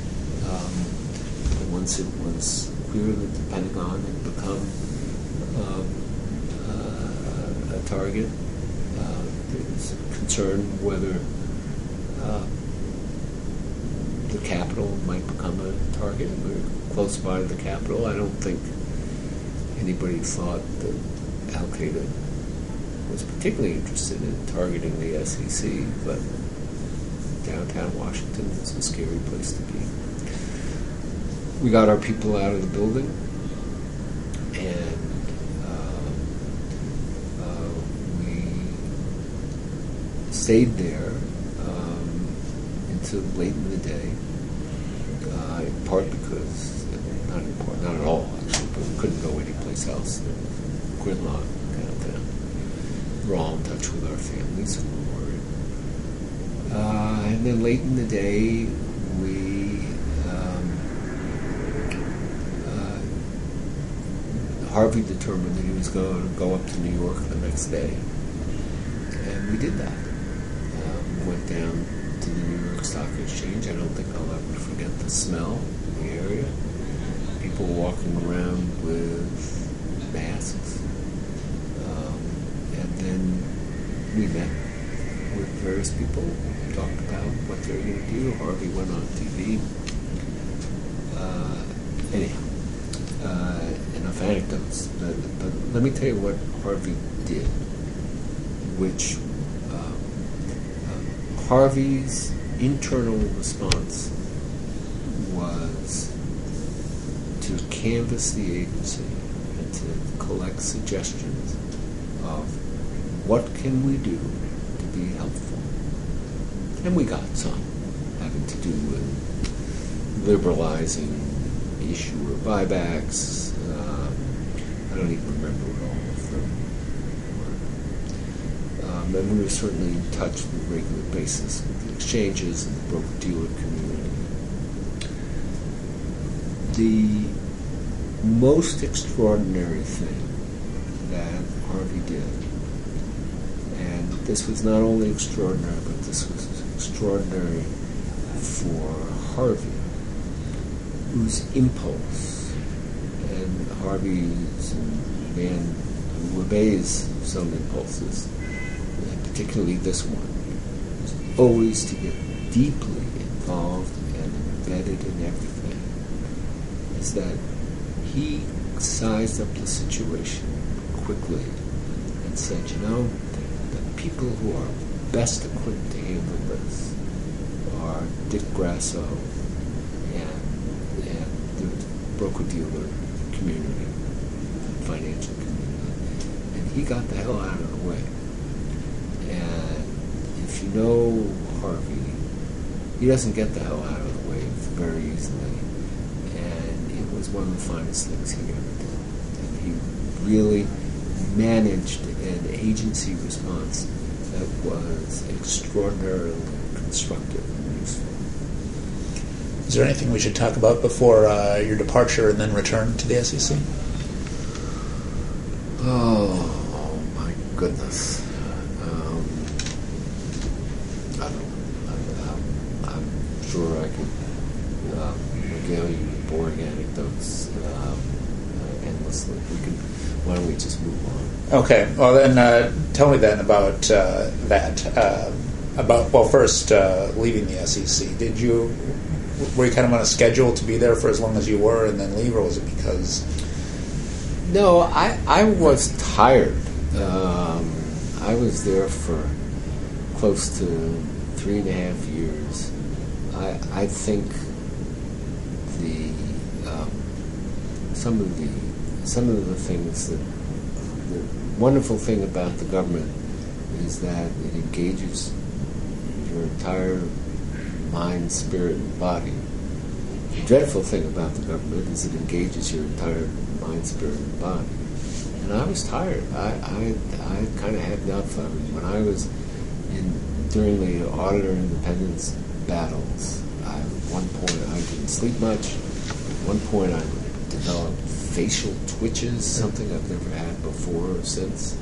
And once it was clear that the Pentagon had become a target, there was concern whether the Capitol might become a target. We were close by to the Capitol. I don't think anybody thought that Al-Qaeda was particularly interested in targeting the SEC, but downtown Washington was a scary place to be. We got our people out of the building, and we stayed there until late in the day, in part because, not at all actually, but we couldn't go anyplace else. There was gridlock downtown. We're all in touch with our families and we're worried. And then late in the day, Harvey determined that he was going to go up to New York the next day. And we did that. We went down to the New York Stock Exchange. I don't think I'll ever forget the smell in the area. People walking around with masks. And then we met with various people, talked about what they were going to do. Harvey went on TV. Anyhow. Enough anecdotes, but let me tell you what Harvey did, which Harvey's internal response was to canvass the agency and to collect suggestions of what can we do to be helpful. And we got some, having to do with liberalizing issuer buybacks. I don't even remember what all of them were. And we were certainly in touch on a regular basis with the exchanges and the broker-dealer community. The most extraordinary thing that Harvey did, and this was not only extraordinary, but this was extraordinary for Harvey, whose impulse, and Harvey's a man who obeys some impulses, and particularly this one, was always to get deeply involved and embedded in everything, is that he sized up the situation quickly and said, the people who are best equipped to handle this are Dick Grasso and the broker-dealer community, financial community. And he got the hell out of the way. And if you know Harvey, he doesn't get the hell out of the way very easily. And it was one of the finest things he ever did. And he really managed an agency response that was extraordinarily constructive and useful. Is there anything we should talk about before your departure and then return to the SEC? Oh my goodness. I'm sure I could regale you with boring anecdotes endlessly. Why don't we just move on? Okay. Well, then tell me then about that. First, leaving the SEC. Were you kind of on a schedule to be there for as long as you were and then leave, or was it because No, I was tired. I was there for close to 3.5 years. I think some of the things that the wonderful thing about the government is that it engages your entire mind, spirit, and body. The dreadful thing about the government is it engages your entire mind, spirit, and body. And I was tired. I kind of had enough of it. When I was during the auditor independence battles, at one point I didn't sleep much. At one point I developed facial twitches, something I've never had before or since.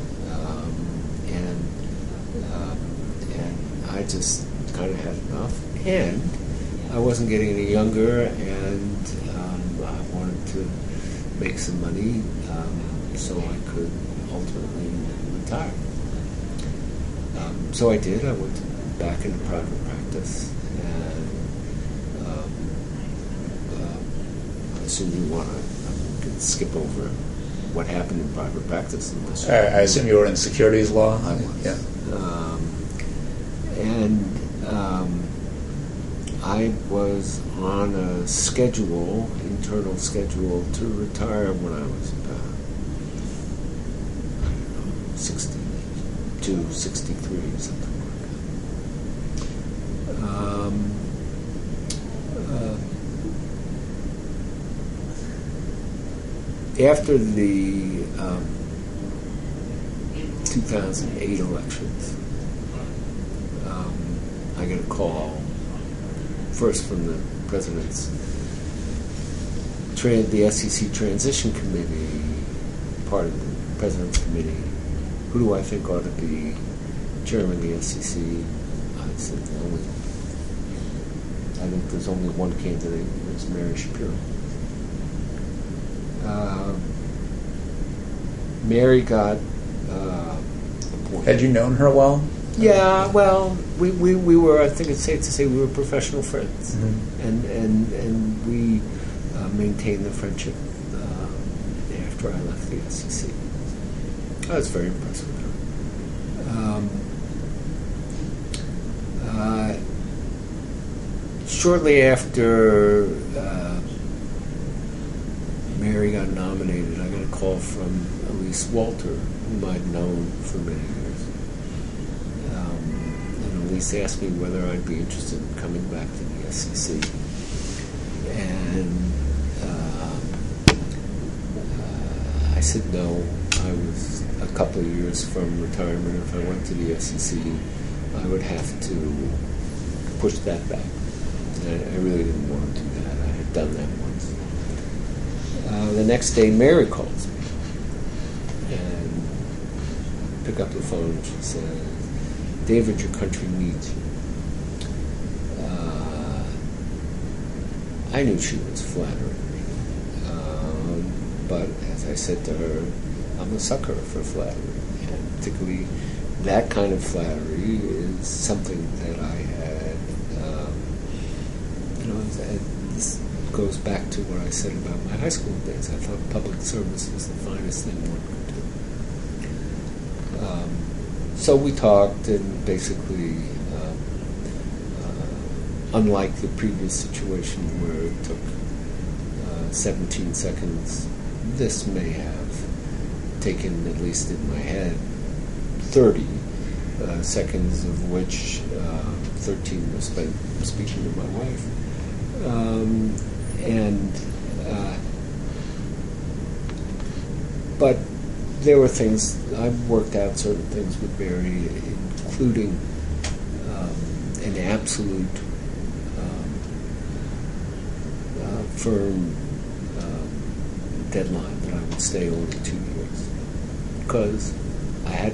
And I just kind of had enough. And I wasn't getting any younger, and I wanted to make some money so I could ultimately retire. So I did. I went back into private practice, and I assume you want to skip over what happened in private practice. I assume you were in securities law? Yeah. I was on a schedule, internal schedule, to retire when I was about, 62, 63, or something like that. After the 2008 elections, I got a call first from the president's the SEC Transition Committee, part of the president's committee. Who do I think ought to be chairman of the SEC? I said, I think there's only one candidate. It's Mary Shapiro. Mary got appointed. Had you known her well? Yeah, well, we were, I think it's safe to say, we were professional friends. Mm-hmm. And we maintained the friendship after I left the SEC. I was very impressed with her. Shortly after Mary got nominated, I got a call from Elise Walter, whom I'd known for many years. And Elise asked me whether I'd be interested in coming back to the SEC. And I said no. I was a couple of years from retirement. If I went to the SEC, I would have to push that back. And I really didn't want to do that. I had done that once. The next day, Mary calls me and pick up the phone and she says, "David, your country needs you." I knew she was flattering me, but as I said to her, I'm a sucker for flattery, and particularly that kind of flattery is something that I had, this goes back to what I said about my high school days. I thought public service was the finest thing one could do. So we talked, and basically, unlike the previous situation where it took 17 seconds, this may have taken, at least in my head, 30 seconds, of which 13 was spent speaking to my wife. But there were things, I've worked out certain things with Mary, including an absolute firm deadline that I would stay only 2 years, because I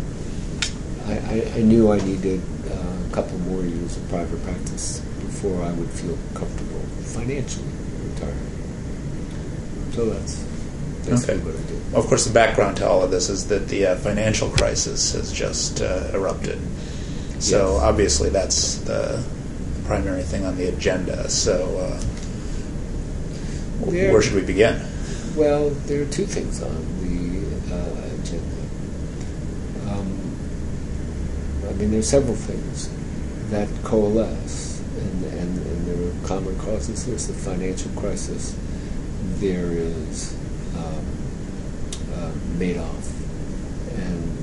knew I needed a couple more years of private practice before I would feel comfortable financially retiring. So that's basically what I did. Of course, the background to all of this is that the financial crisis has just erupted. So yes. Obviously that's the primary thing on the agenda. So where should we begin? Well, there are two things on the agenda. There are several things that coalesce, and there are common causes. There's the financial crisis. There is Madoff, and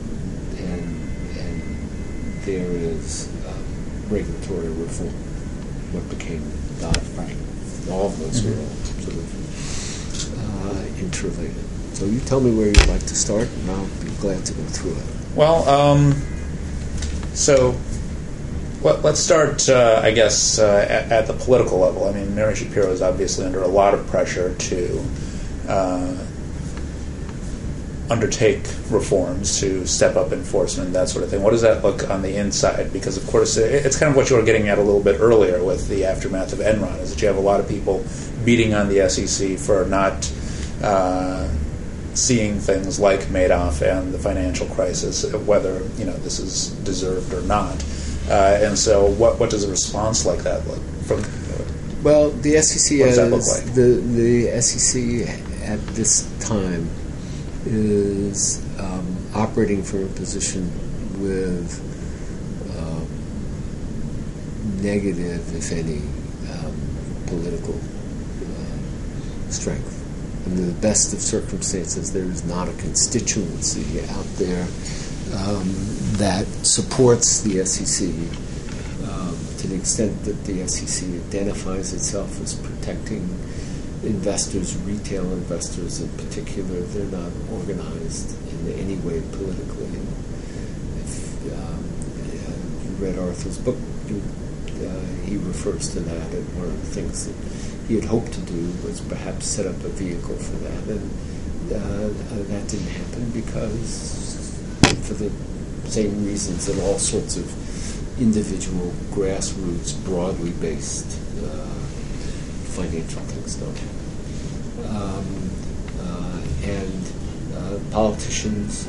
there is regulatory reform. What became Dodd-Frank. All of those are all sort of interrelated. So you tell me where you'd like to start, and I'll be glad to go through it. Well, so let's start, I guess, at the political level. I mean, Mary Shapiro is obviously under a lot of pressure to undertake reforms, to step up enforcement, that sort of thing. What does that look on the inside? Because, of course, it's kind of what you were getting at a little bit earlier with the aftermath of Enron, is that you have a lot of people beating on the SEC for not seeing things like Madoff and the financial crisis, whether this is deserved or not. And so, what does a response like that look from? Well, the SEC what does that look like? The SEC at this time is operating from a position with negative, if any, political strength. In the best of circumstances, there is not a constituency out there that supports the SEC to the extent that the SEC identifies itself as protecting investors, retail investors in particular. They're not organized in any way politically. And if you read Arthur's book, he refers to that, and one of the things that he had hoped to do was perhaps set up a vehicle for that, and that didn't happen because, for the same reasons that all sorts of individual, grassroots, broadly based financial things don't happen. And politicians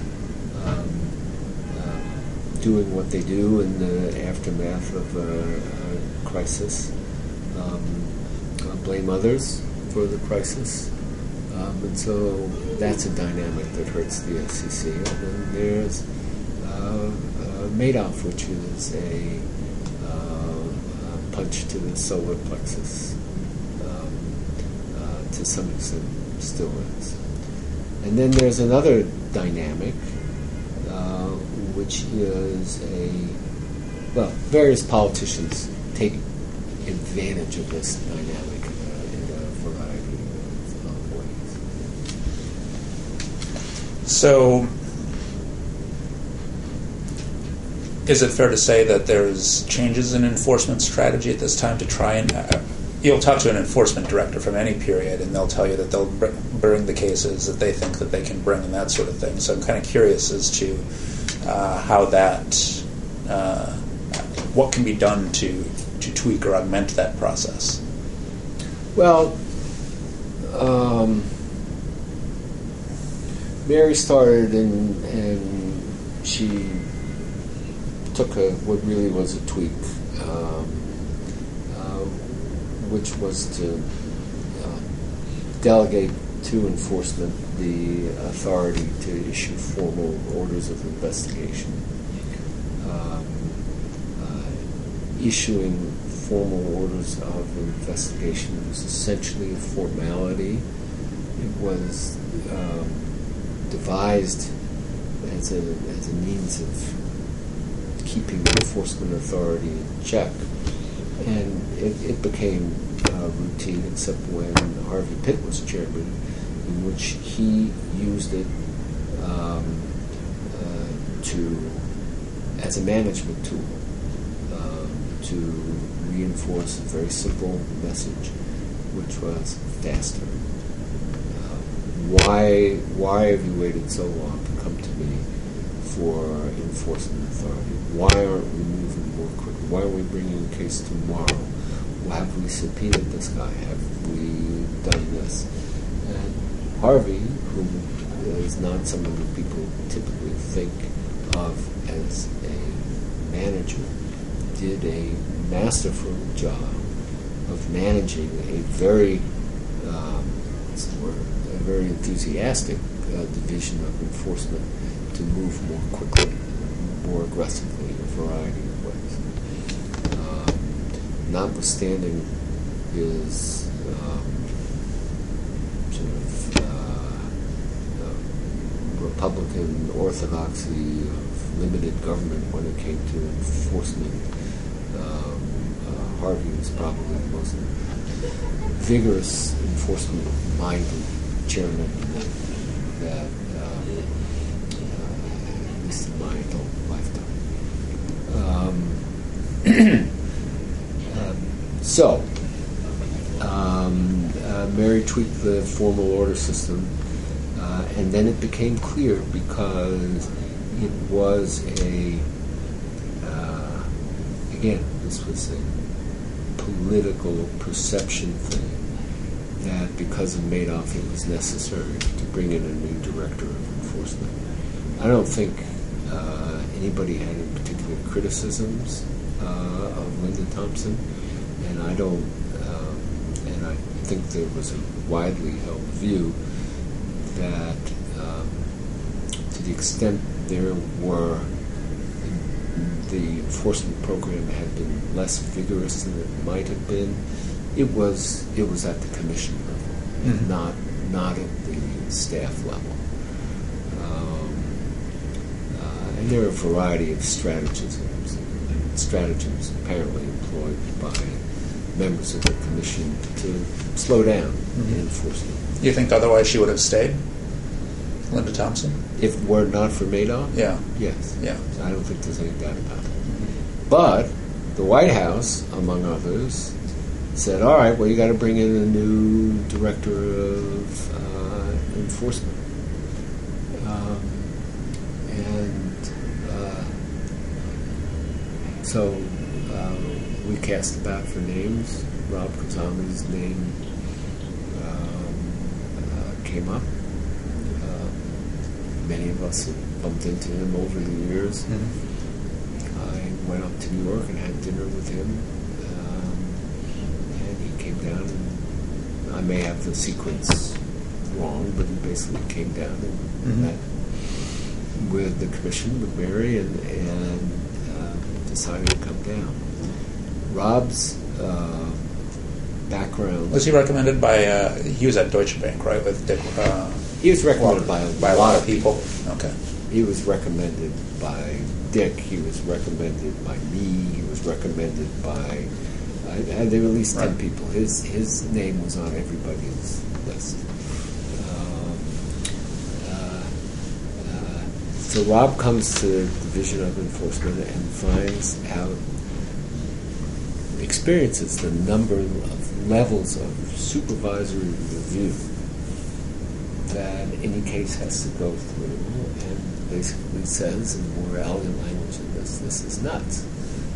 doing what they do in the aftermath of a crisis, blame others for the crisis. And so that's a dynamic that hurts the SEC. And then there's Madoff, which is a punch to the solar plexus, to some extent still is. And then there's another dynamic, which is various politicians take advantage of this dynamic in a variety of ways. So, is it fair to say that there's changes in enforcement strategy at this time to try and... you'll talk to an enforcement director from any period, and they'll tell you that they'll bring the cases that they think that they can bring and that sort of thing. So I'm kind of curious as to how that... what can be done to tweak or augment that process. Well, Mary started and she took what really was a tweak, which was to delegate to enforcement the authority to issue formal orders of investigation. Issuing formal orders of investigation was essentially a formality. It was devised as a means of keeping the enforcement authority in check, and it became routine, except when Harvey Pitt was chairman, in which he used it as a management tool. To reinforce a very simple message, which was faster. Why have you waited so long to come to me for enforcement authority? Why aren't we moving more quickly? Why aren't we bringing a case tomorrow? Why have we subpoenaed this guy? Have we done this? And Harvey, who is not someone that people typically think of as a manager, did a masterful job of managing a very, a very enthusiastic division of enforcement to move more quickly, more aggressively in a variety of ways. Notwithstanding his sort of Republican orthodoxy of limited government when it came to enforcement, Harvey was probably the most vigorous enforcement-minded chairman that at least in my adult lifetime. Mary tweaked the formal order system, and then it became clear because it was again, this was a political perception thing, that because of Madoff it was necessary to bring in a new director of enforcement. I don't think anybody had any particular criticisms of Lyndon Thompson, and I don't, and I think there was a widely held view that to the extent there were, the enforcement program had been less vigorous than it might have been, it was at the commission level, mm-hmm. not at the staff level. And there are a variety of stratagems apparently employed by members of the commission to slow down mm-hmm. enforcement. You think otherwise she would have stayed, Linda Thompson? If it were not for Madoff? Yeah. Yes. Yeah. I don't think there's any doubt about it. Mm-hmm. But the White House, among others, said, all right, well, you got to bring in a new director of enforcement. So we cast about for names. Rob Khuzami's name came up. Many of us have bumped into him over the years. Mm-hmm. I went up to New York and had dinner with him. And he came down, and I may have the sequence wrong, but he basically came down and mm-hmm. met with the commission, with Mary, and decided to come down. Rob's background... Was he recommended by... he was at Deutsche Bank, right, with Dick... he was recommended by a lot of people. Okay. He was recommended by Dick. He was recommended by me. He was recommended by... there were at least 10 people. His name was on everybody's list. So Rob comes to the Division of Enforcement and finds out, experiences the number of levels of supervisory review that any case has to go through, and basically says in more elegant language than this is nuts.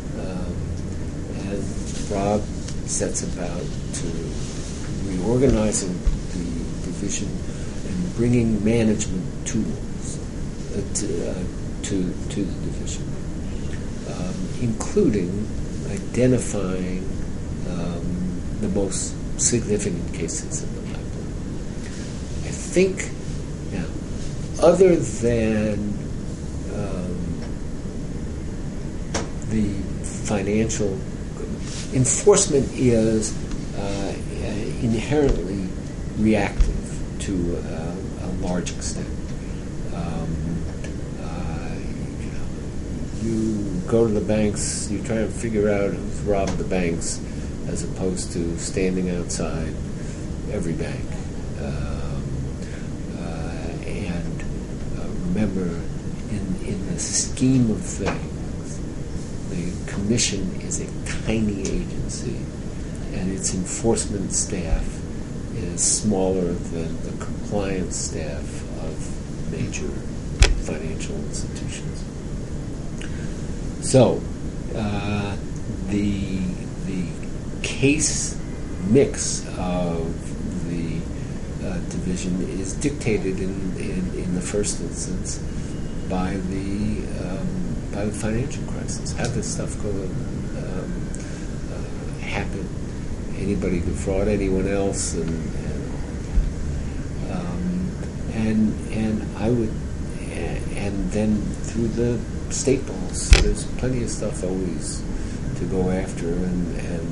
And Rob sets about to reorganizing the division and bringing management tools to the division, including identifying the most significant cases in the pipeline. I think, other than the financial enforcement is inherently reactive to a large extent. You go to the banks, you try to figure out who's robbed the banks, as opposed to standing outside every bank. And remember, in the scheme of things, the commission is a tiny agency, and its enforcement staff is smaller than the compliance staff of major financial institutions. So, the case mix of the division is dictated in the first instance by the financial crisis. How did stuff happen? Anybody defraud anyone else, and all that. and I would, and then through the staples, there's plenty of stuff always to go after, and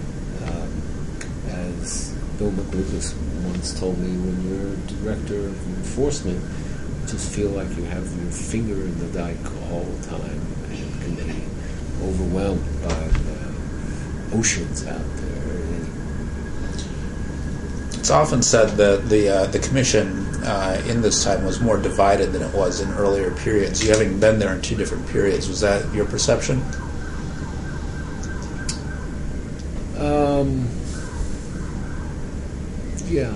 as Bill McLucas once told me, when you're director of enforcement, you just feel like you have your finger in the dike all the time and can be overwhelmed by the oceans out there. It's often said that the commission in this time was more divided than it was in earlier periods. You having been there in two different periods, was that your perception? Yeah.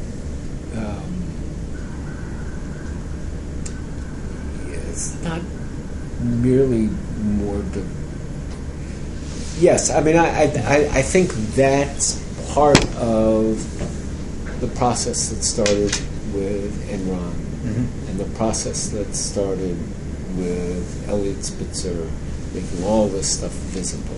It's not merely more. Yes, I mean, I think that's part of the process that started with Enron, and the process that started with Eliot Spitzer making all this stuff visible.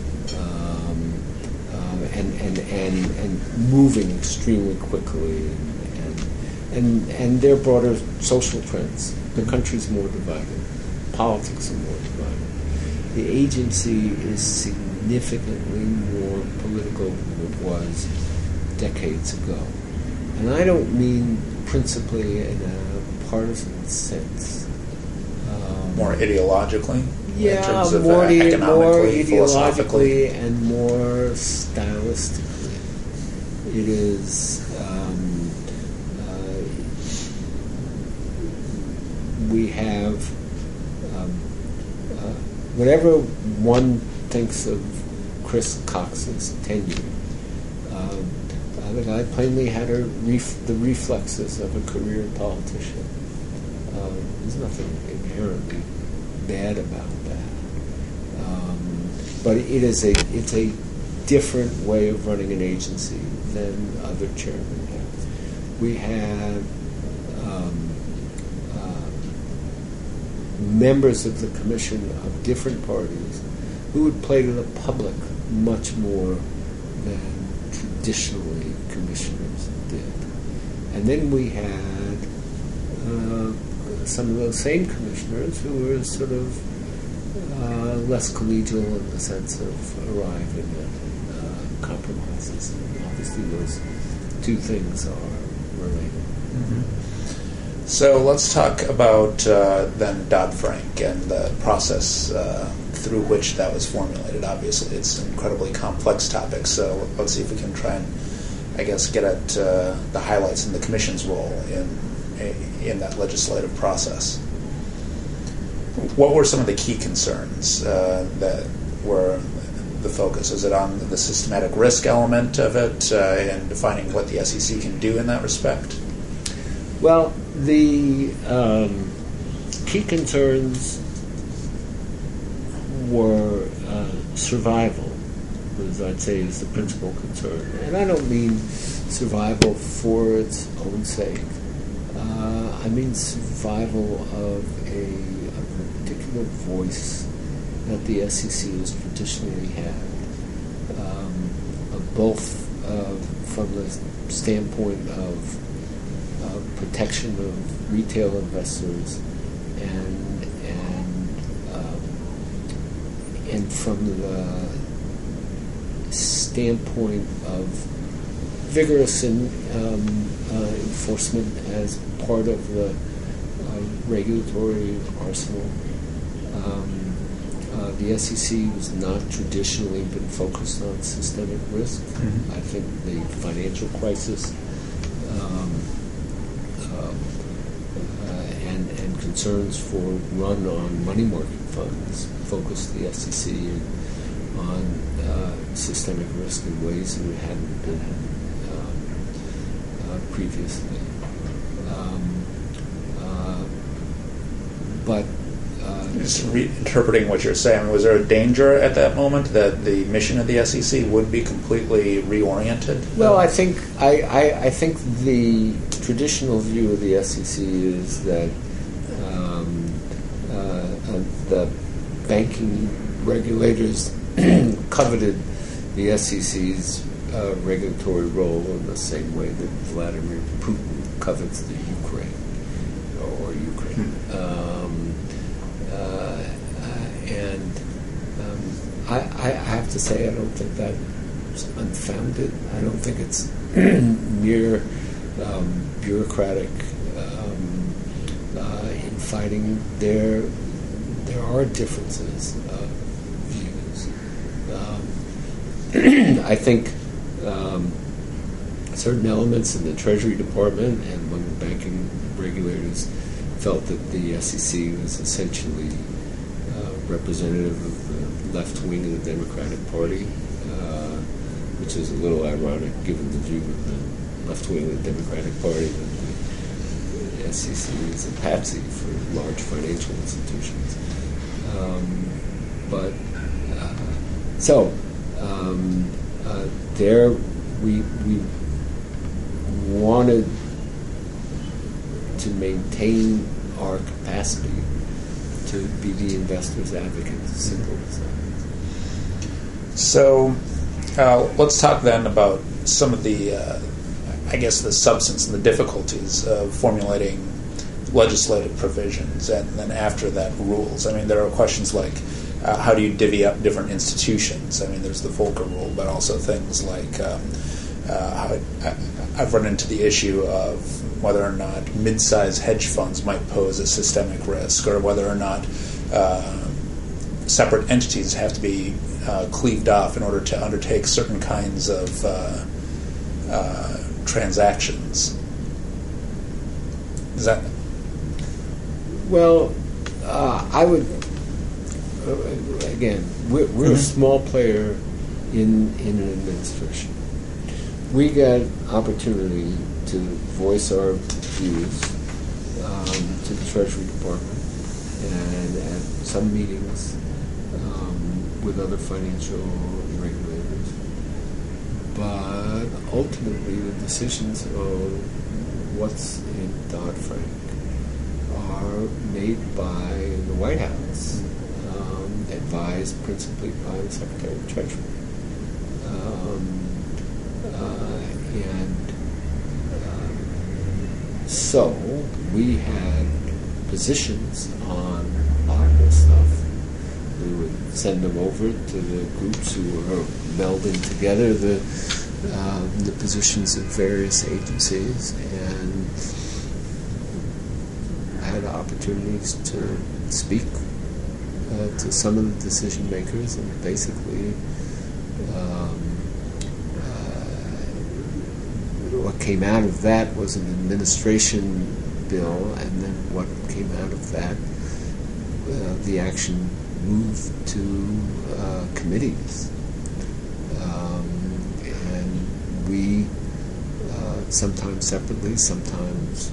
And moving extremely quickly, and their broader social trends. The country's more divided. Politics are more divided. The agency is significantly more political than it was decades ago. And I don't mean principally in a partisan sense. More ideologically? Yeah, in terms of, more economically, ideologically, and more stylistically. It is. We have whatever one thinks of Chris Cox's tenure. The guy plainly had the reflexes of a career politician. There's nothing inherently bad about that, but it's a different way of running an agency than other chairmen have. We have members of the commission of different parties who would play to the public much more than traditionally commissioners did. And then we had some of those same commissioners who were sort of less collegial in the sense of arriving at compromises. And obviously those two things are related. Mm-hmm. So let's talk about then Dodd-Frank and the process through which that was formulated. Obviously, it's an incredibly complex topic, so let's see if we can try and, I guess, get at the highlights in the Commission's role in that legislative process. What were some of the key concerns that were the focus? Is it on the systematic risk element of it and defining what the SEC can do in that respect? Well, the key concerns were survival, as I'd say is the principal concern. And I don't mean survival for its own sake. I mean survival of a particular voice that the SEC has traditionally had, both from the standpoint of protection of retail investors and from the standpoint of vigorous enforcement as part of the regulatory arsenal. The SEC has not traditionally been focused on systemic risk. Mm-hmm. I think the financial crisis and concerns for run on money market funds focused the SEC on systemic risk in ways that it hadn't been previously. But just reinterpreting what you're saying, was there a danger at that moment that the mission of the SEC would be completely reoriented? Well, I think the traditional view of the SEC is that the banking regulators coveted the SEC's regulatory role in the same way that Vladimir Putin covets the Ukraine or Ukraine. I have to say, I don't think that's unfounded. I don't think it's mere bureaucratic infighting. There are differences of views. I think certain elements in the Treasury Department and among the banking regulators felt that the SEC was essentially representative of the left wing of the Democratic Party, which is a little ironic given the view of the left wing of the Democratic Party that the SEC is a patsy for large financial institutions. There we wanted to maintain our capacity to be the investor's advocate, as simple as that. So let's talk then about some of the, the substance and the difficulties of formulating legislative provisions, and then after that, rules. I mean, there are questions like how do you divvy up different institutions? I mean, there's the Volcker Rule, but also things like I've run into the issue of whether or not mid-sized hedge funds might pose a systemic risk, or whether or not separate entities have to be cleaved off in order to undertake certain kinds of transactions. Is that... Well, I would... again, we're a small player in an administration. We get opportunity to voice our views to the Treasury Department and at some meetings with other financial regulators. But ultimately, the decisions on what's in Dodd-Frank are made by the White House, advised principally by the Secretary of Treasury. So we had positions on a lot of this stuff. We would send them over to the groups who were melding together the positions of various agencies, and had opportunities to speak to some of the decision makers, and basically what came out of that was an administration bill, and then what came out of that, the action moved to committees. And we, sometimes separately, sometimes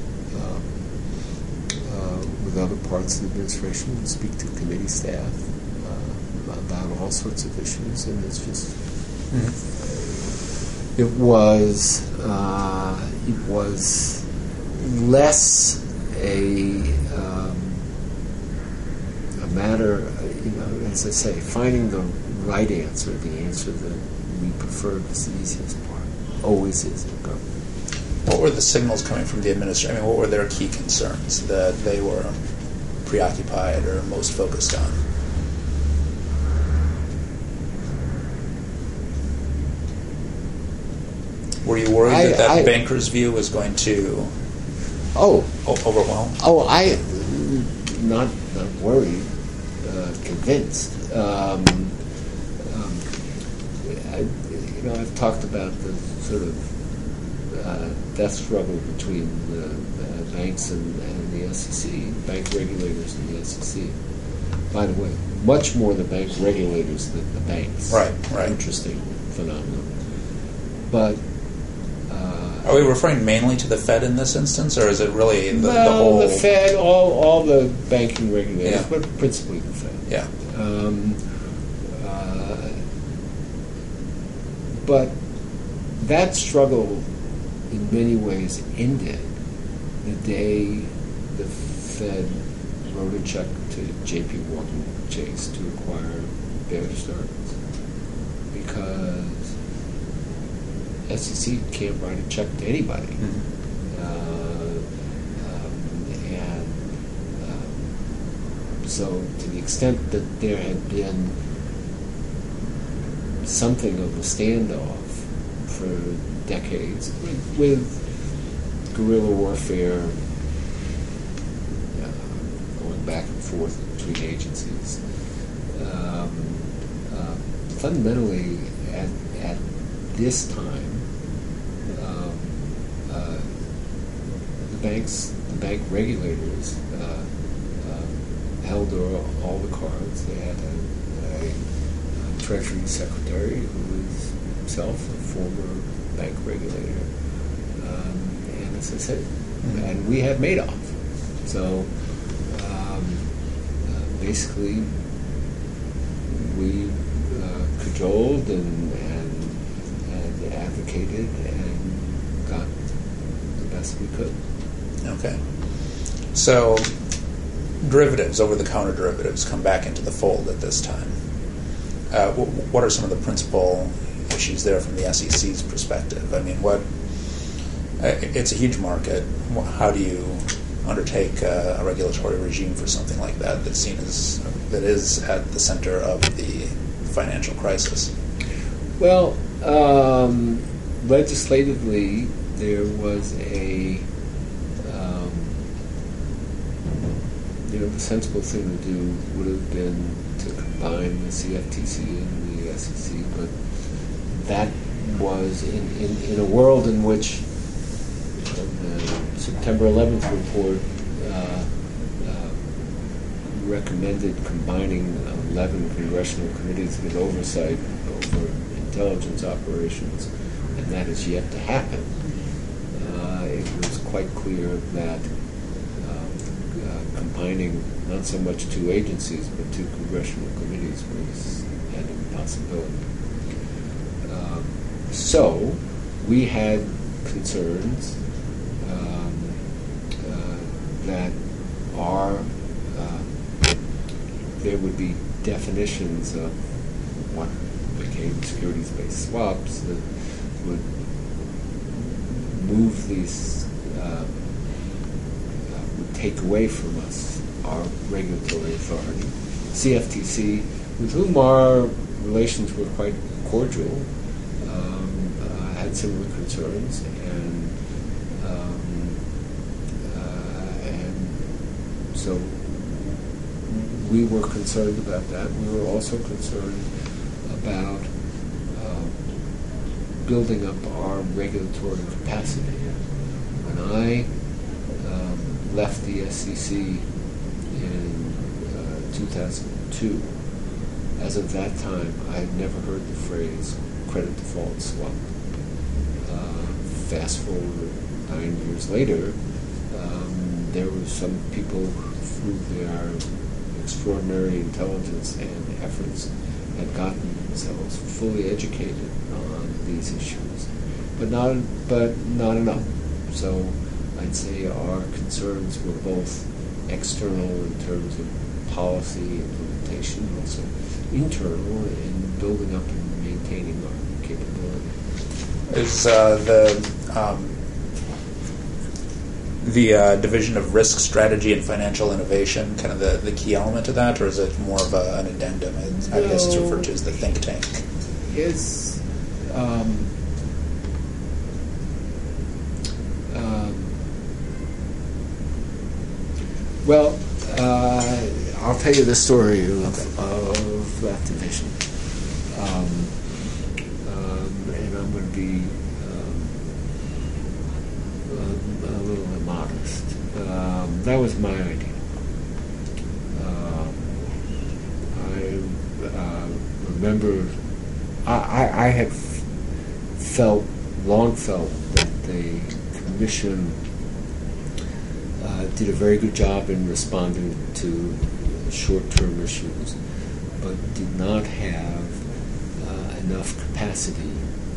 with other parts of the administration, would speak to committee staff about all sorts of issues, and it's just... It was less a matter, as I say, finding the right answer, the answer that we preferred was the easiest part. Always is in government. What were the signals coming from the administration? I mean, what were their key concerns that they were preoccupied or most focused on? Were you worried that banker's view was going to overwhelm? I'm not worried, convinced. I've talked about the sort of death struggle between the banks and the SEC, bank regulators and the SEC. By the way, much more the bank regulators than the banks. Right. Interesting phenomenon. But are we referring mainly to the Fed in this instance, or is it really the whole... the Fed, all the banking regulators, but principally the Fed. Yeah. But that struggle, in many ways, ended the day the Fed wrote a check to J.P. Morgan Chase to acquire Bear Stearns, because SEC can't write a check to anybody. And so to the extent that there had been something of a standoff for decades with guerrilla warfare going back and forth between agencies. Fundamentally, at this time, the bank regulators held all the cards. They had a Treasury Secretary who was himself a former bank regulator, and as I said, and we had Madoff. So basically, we cajoled and advocated and got the best we could. Okay. So derivatives, over-the-counter derivatives, come back into the fold at this time. What are some of the principal issues there from the SEC's perspective? I mean, it's a huge market. How do you undertake a regulatory regime for something like that that is at the center of the financial crisis? Well, legislatively, there was the sensible thing to do would have been to combine the CFTC and the SEC, but that was in a world in which the September 11th report recommended combining 11 congressional committees with oversight over intelligence operations, and that is yet to happen. It was quite clear that combining not so much two agencies but two congressional committees was an impossibility. So we had concerns that there would be definitions of what became securities-based swaps that would move these, would take away from us our regulatory authority. CFTC, with whom our relations were quite cordial, had similar concerns, and so we were concerned about that. We were also concerned about building up our regulatory capacity. When I left the SEC in 2002, as of that time, I had never heard the phrase credit default swap. Fast forward 9 years later, there were some people through their extraordinary intelligence and efforts had gotten themselves fully educated on these issues, but not enough. So I'd say our concerns were both external in terms of policy implementation, and also internal in building up and maintaining our capability. Is the division of risk strategy and financial innovation kind of the key element to that, or is it more of an addendum? I guess it's referred to as the think tank. It's well, I'll tell you the story of that division, and I'm going to be a little immodest. That was my idea. I remember I had long felt that the commission did a very good job in responding to short-term issues, but did not have enough capacity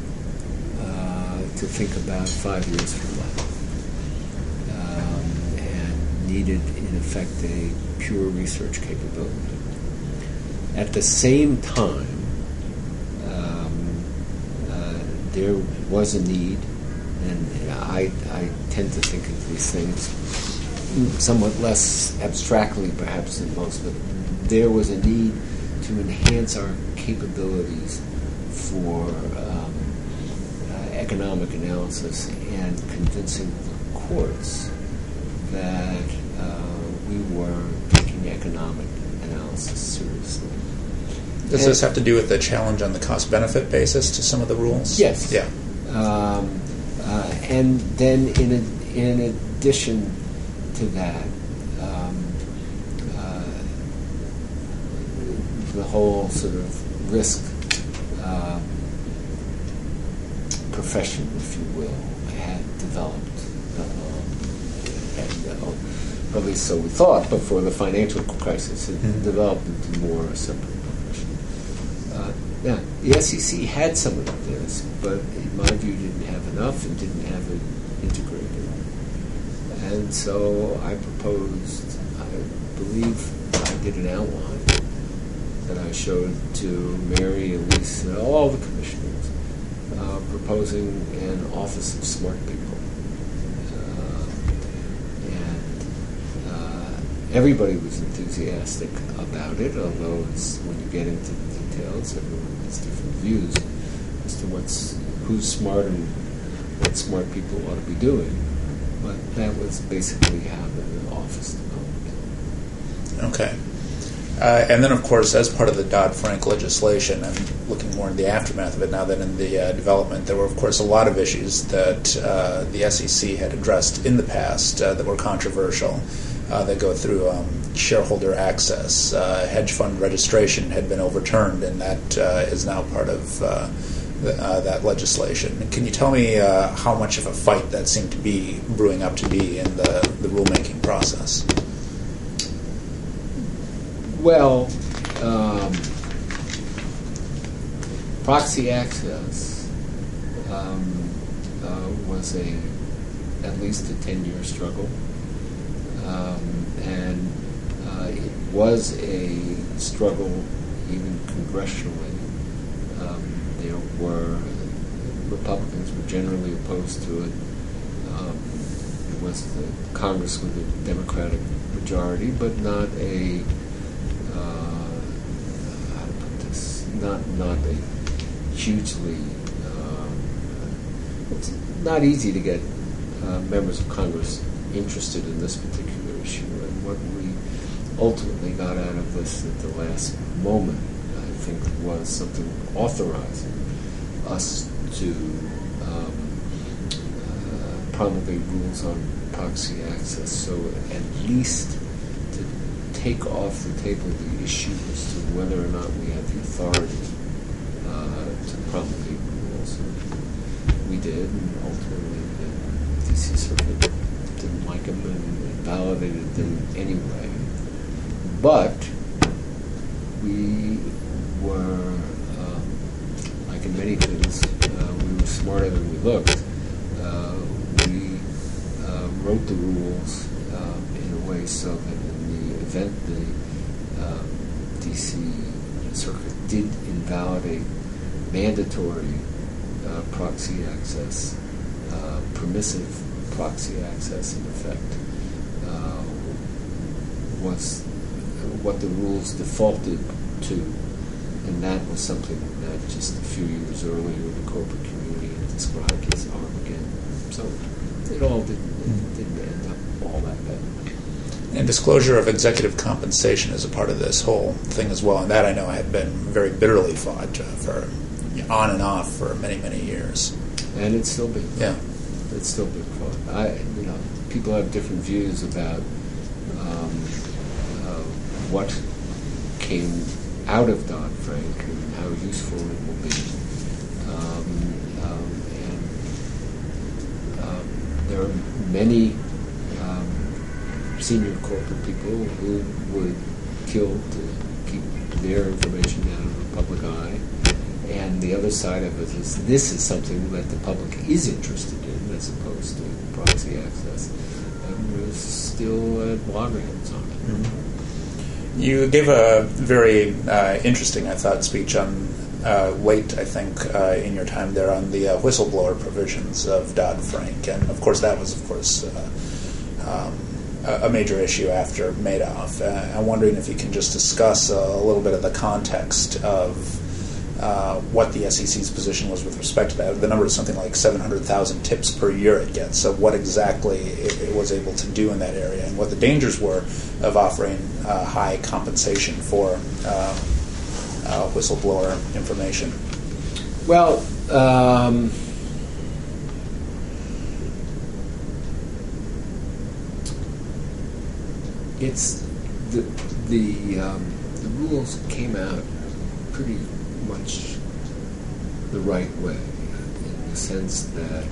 to think about 5 years from now, and needed, in effect, a pure research capability. At the same time, there was a need, and I tend to think of these things somewhat less abstractly perhaps than most, but there was a need to enhance our capabilities for economic analysis and convincing the courts that we were taking economic analysis seriously. Does this have to do with the challenge on the cost-benefit basis to some of the rules? Yes. Yeah. And then in addition to that, the whole sort of risk profession, if you will, had developed. At least so we thought, before the financial crisis, it developed into more a separate profession. Now, the SEC had some of this, but in my view didn't have enough and didn't have it integrated. And so I proposed, I believe I did an outline that I showed to Mary, Elise, and all the commissioners, proposing an Office of Smart People. Everybody was enthusiastic about it, although when you get into the details, everyone has different views as to who's smart and what smart people ought to be doing. But that was basically how the office developed. Okay. And then, of course, as part of the Dodd-Frank legislation, and looking more in the aftermath of it now than in the development, there were, of course, a lot of issues that the SEC had addressed in the past that were controversial. That go through shareholder access. Hedge fund registration had been overturned, and that is now part of that legislation. Can you tell me how much of a fight that seemed to be brewing up to be in the rulemaking process? Well, proxy access was at least a 10-year struggle. And it was a struggle even congressionally. There were Republicans were generally opposed to it. It was the Congress with a Democratic majority, but not a how to put this, not a hugely. It's not easy to get members of Congress interested in this particular issue, and what we ultimately got out of this at the last moment, I think, was something authorizing us to promulgate rules on proxy access, so at least to take off the table the issue as to whether or not we had the authority to promulgate rules. We did, and ultimately the D.C. Circuit didn't like them and validated them anyway. But we were, like in many things, we were smarter than we looked. We wrote the rules in a way so that in the event the D.C. Circuit did invalidate mandatory proxy access, permissive proxy access, in effect, was what the rules defaulted to, and that was something that just a few years earlier the corporate community had described as Armageddon. So it all didn't end up all that bad. And disclosure of executive compensation is a part of this whole thing as well, and that I know had been very bitterly fought for on and off for many, many years. And it's still been fought. Yeah. It's still been fought. People have different views about what came out of Dodd-Frank and how useful it will be. And there are many senior corporate people who would kill to keep their information out of the public eye. And the other side of it is this is something that the public is interested in as opposed to proxy access. And there's still loggerheads on it. Mm-hmm. You gave a very interesting, I thought, speech on weight, I think, in your time there on the whistleblower provisions of Dodd-Frank, and of course that was, a major issue after Madoff. I'm wondering if you can just discuss a little bit of the context of what the SEC's position was with respect to that. The number is something like 700,000 tips per year it gets, so what exactly it was able to do in that area, and what the dangers were of offering high compensation for whistleblower information. Well, it's the rules came out pretty much the right way, in the sense that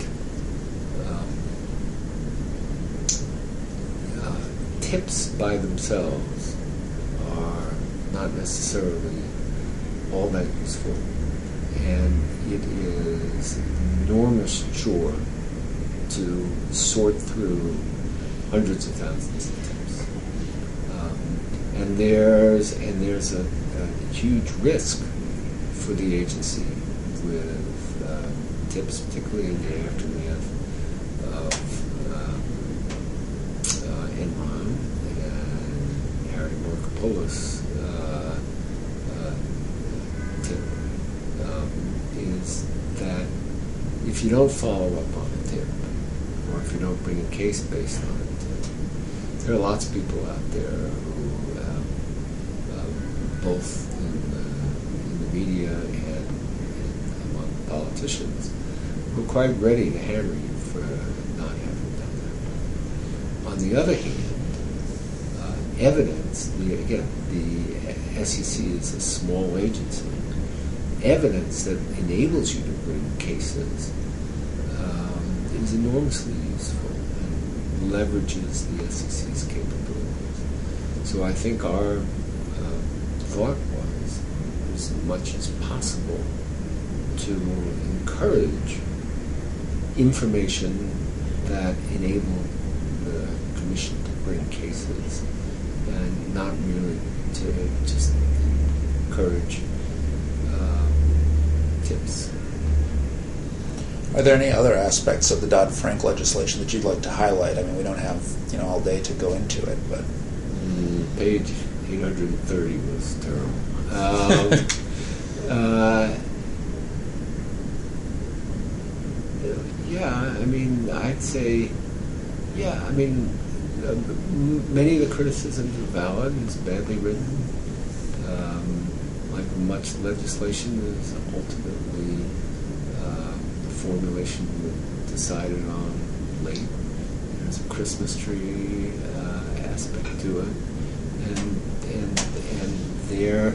tips by themselves are not necessarily all that useful, and it is an enormous chore to sort through hundreds of thousands of tips, and there's a huge risk for the agency with tips, particularly in the aftermath of Enron and Harry Markopolos tip, is that if you don't follow up on a tip, or if you don't bring a case based on a tip, there are lots of people out there who, both in the media and among politicians, who are quite ready to hammer you for not having done that. On the other hand, evidence, the SEC is a small agency, evidence that enables you to bring cases is enormously useful and leverages the SEC's capabilities. So I think our thought was, as much as possible, to encourage information that enabled the Commission to bring cases, and not merely to just encourage tips. Are there any other aspects of the Dodd-Frank legislation that you'd like to highlight? I mean, we don't have all day to go into it, but page 830 was terrible. I'd say, many of the criticisms are valid. It's badly written. Like much legislation is ultimately the formulation decided on late. There's a Christmas tree aspect to it, and there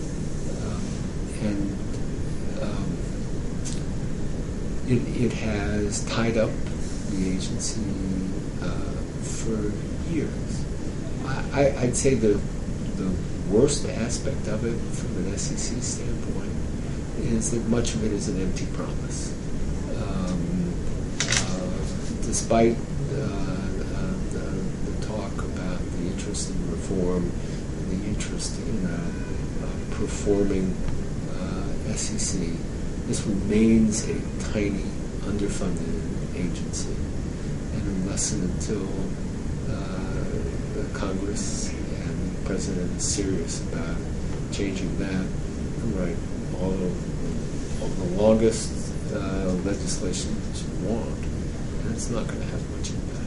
it has tied up the agency for years. I'd say the worst aspect of it from an SEC standpoint is that much of it is an empty promise. Despite the talk about the interest in reform and the interest in a performing SEC, this remains a tiny, underfunded agency. And unless and until Congress and the President is serious about changing that, right, all the longest legislation that you want, and it's not going to have much impact.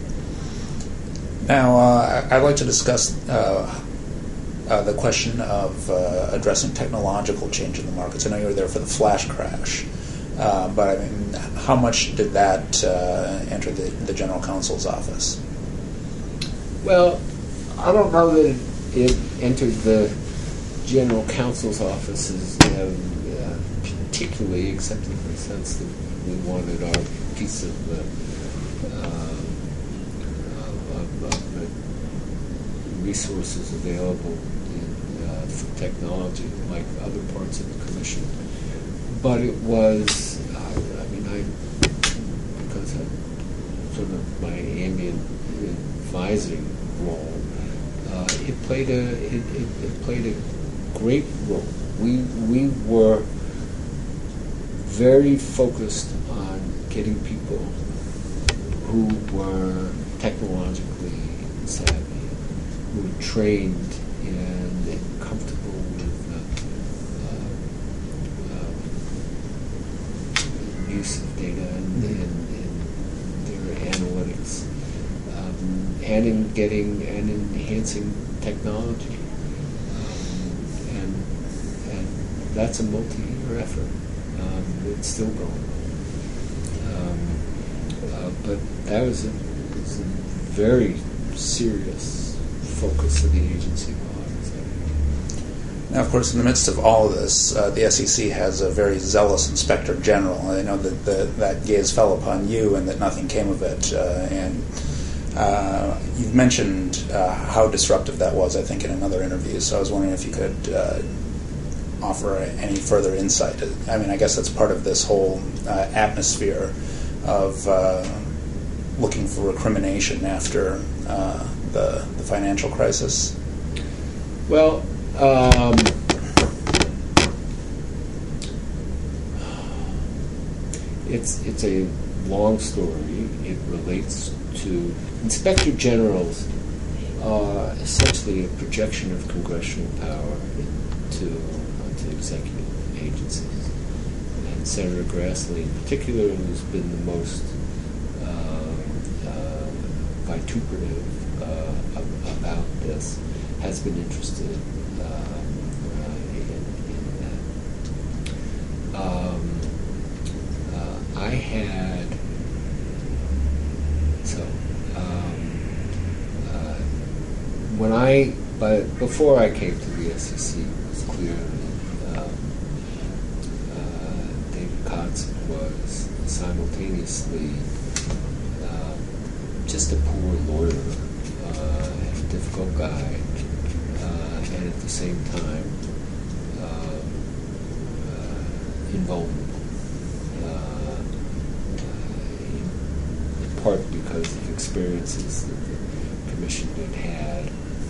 Now, I'd like to discuss the question of addressing technological change in the markets. I know you were there for the flash crash, but I mean, how much did that enter the General Counsel's office? Well, I don't know that it entered the General Counsel's offices particularly, except in the sense that we wanted our piece of the resources available for technology, like other parts of the Commission. But it was, because of sort of my ambient advising role, it played a great role we were very focused on getting people who were technologically savvy, who were trained and comfortable with use of data and their analytics, and in getting and enhancing technology, and that's a multi-year effort. It's still going on, but that was a very serious focus of the agency. Now, of course, in the midst of all of this, the SEC has a very zealous inspector general. I know that gaze fell upon you and that nothing came of it. And you've mentioned how disruptive that was, I think, in another interview. So I was wondering if you could offer any further insight. I mean, I guess that's part of this whole atmosphere of looking for recrimination after the financial crisis. Well, it's a long story. It relates to inspector generals are essentially a projection of congressional power onto executive agencies. And Senator Grassley, in particular, who's been the most vituperative about this, has been interested in that. I had before I came to the SEC, it was clear that David Kotzen was simultaneously just a poor lawyer, and a difficult guy, and at the same time invulnerable, in part because of experiences that the commission had had,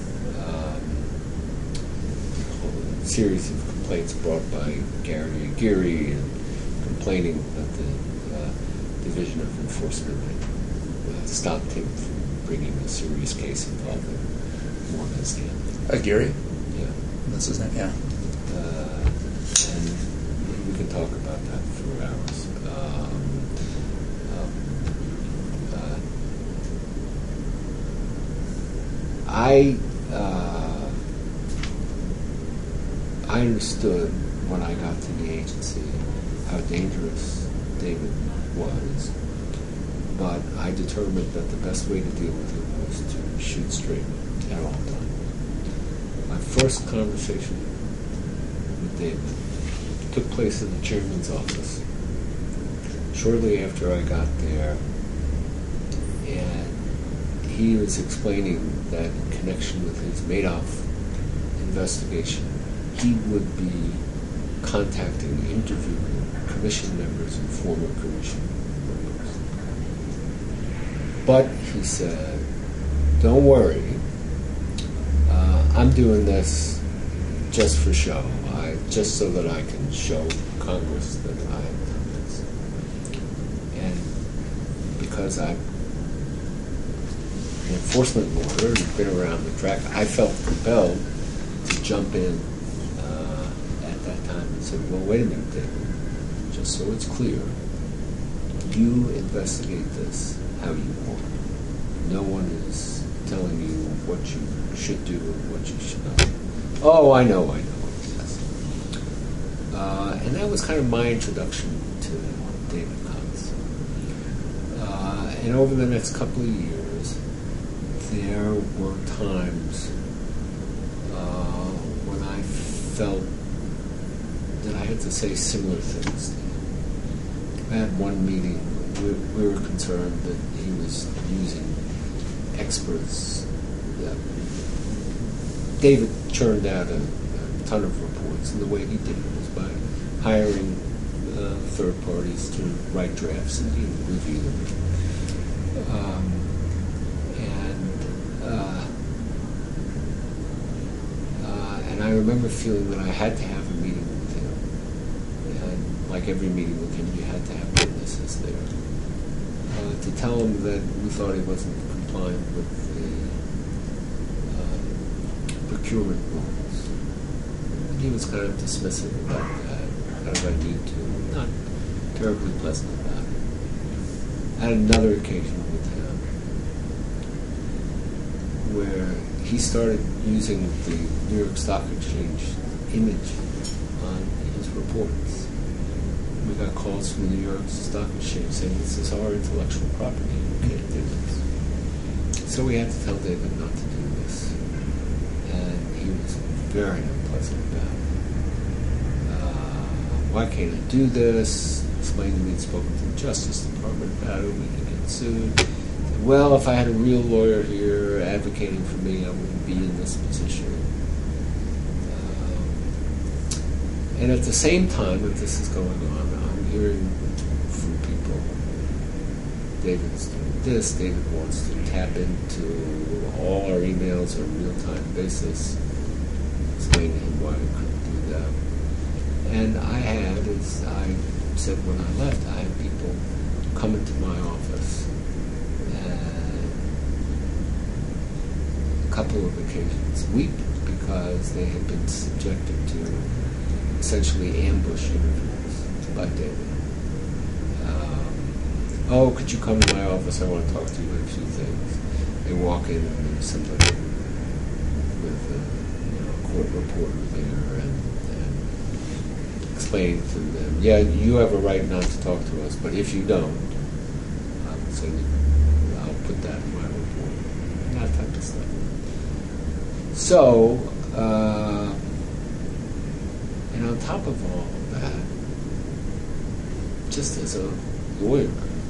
a series of complaints brought by Gary Aguirre and complaining that the Division of Enforcement had stopped him from bringing a serious case involving Morgan Stanley. Aguirre? Yeah. That's his name, yeah. And we can talk about that for hours. I understood when I got to the agency how dangerous David was, but I determined that the best way to deal with it was to shoot straight at all times. My first conversation with David took place in the chairman's office shortly after I got there, and he was explaining that in connection with his Madoff investigation, he would be contacting, interviewing commission members and former commission members. But he said, don't worry, I'm doing this just for show, just so that I can show Congress that I have done this. And because I'm an enforcement lawyer and been around the track, I felt compelled to jump in at that time and say, well, wait a minute, David, just so it's clear, you investigate this how you want. No one is telling you what you should do and what you should not do. Oh, I know. Yes. And that was kind of my introduction to David Kotzen. And over the next couple of years, there were times when I felt that I had to say similar things. I had one meeting. We were concerned that he was using experts. David churned out a ton of reports, and the way he did it was by hiring third parties to write drafts and he would review them. And I remember feeling that I had to have a meeting like every meeting with him, you had to have witnesses there to tell him that we thought he wasn't complying with the procurement rules. And he was kind of dismissive about that, kind of unused to, not terribly pleasant about it. I had another occasion with him where he started using the New York Stock Exchange image on his reports. We got calls from the New York Stock Exchange saying, this is our intellectual property, you can't do this. So we had to tell David not to do this. And he was very unpleasant about it. Why can't I do this? Explained to me he'd spoken to the Justice Department about it, we could get sued. Well, if I had a real lawyer here advocating for me, I wouldn't be in this position. And at the same time that this is going on, I'm hearing from people, David's doing this, David wants to tap into all our emails on a real-time basis, explaining to him why I couldn't do that. And I had, as I said when I left, I had people come into my office and a couple of occasions weep because they had been subjected to essentially ambush interviews by David. Oh, could you come to my office? I want to talk to you about a few things. They walk in and there's somebody with a court reporter there and explaining to them, yeah, you have a right not to talk to us, but if you don't, I would say I'll put that in my report. And that type of stuff. So, and on top of all of that, just as a lawyer,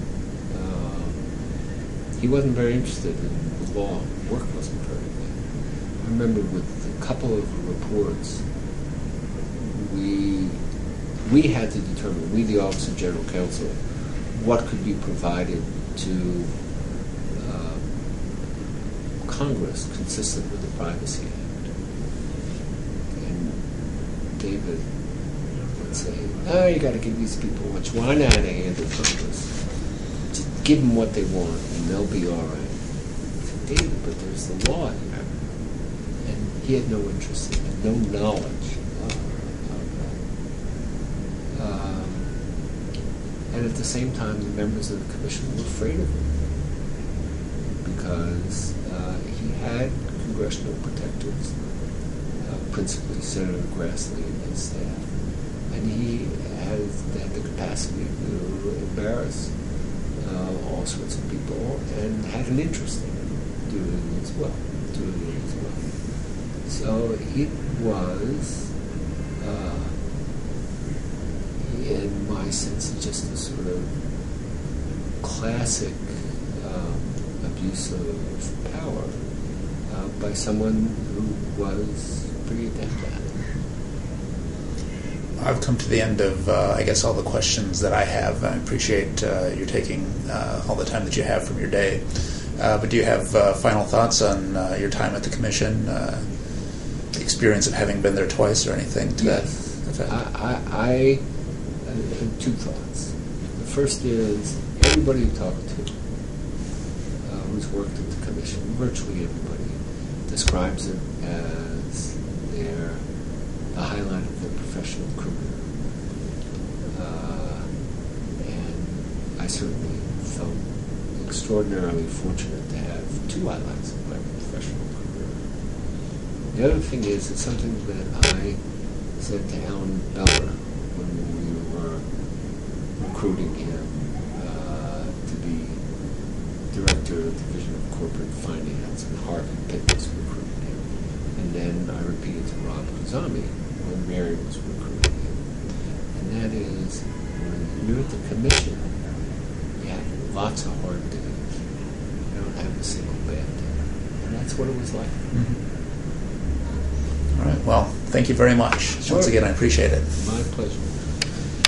he wasn't very interested in the law. Work wasn't very good. I remember with a couple of reports, we had to determine, we the Office of General Counsel, what could be provided to Congress consistent with the Privacy Act. And David would say, oh, you got to give these people what you want. I know how to handle Congress. Just give them what they want and they'll be all right. I said, David, but there's the law here. And he had no interest in it, no knowledge of that. And at the same time, the members of the commission were afraid of him because he had congressional protectors, principally Senator Grassley and his staff, and he had the capacity to embarrass all sorts of people and had an interest in doing it as well. So it was, in my sense, just a sort of classic abuse of power by someone who was pretty adept at it. I've come to the end of, I guess, all the questions that I have. I appreciate you taking all the time that you have from your day. But do you have final thoughts on your time at the Commission, the experience of having been there twice or anything to that effect? I have two thoughts. The first is everybody you talk to who's worked at the Commission, virtually everybody, describes it as the highlight of their professional career. And I certainly felt extraordinarily fortunate to have two highlights of my professional career. The other thing is, it's something that I said to Alan Beller when we were recruiting him to be director of the Division of Corporate Finance, and Harvey Pitt was recruiting him. And then I repeated to Rob Khuzami when Mary was recruiting him. And that is, when you're at the Commission, you have lots of hard days. You don't have a single bad day. And that's what it was like. Mm-hmm. All right. Well, thank you very much. Sure. Once again, I appreciate it. My pleasure.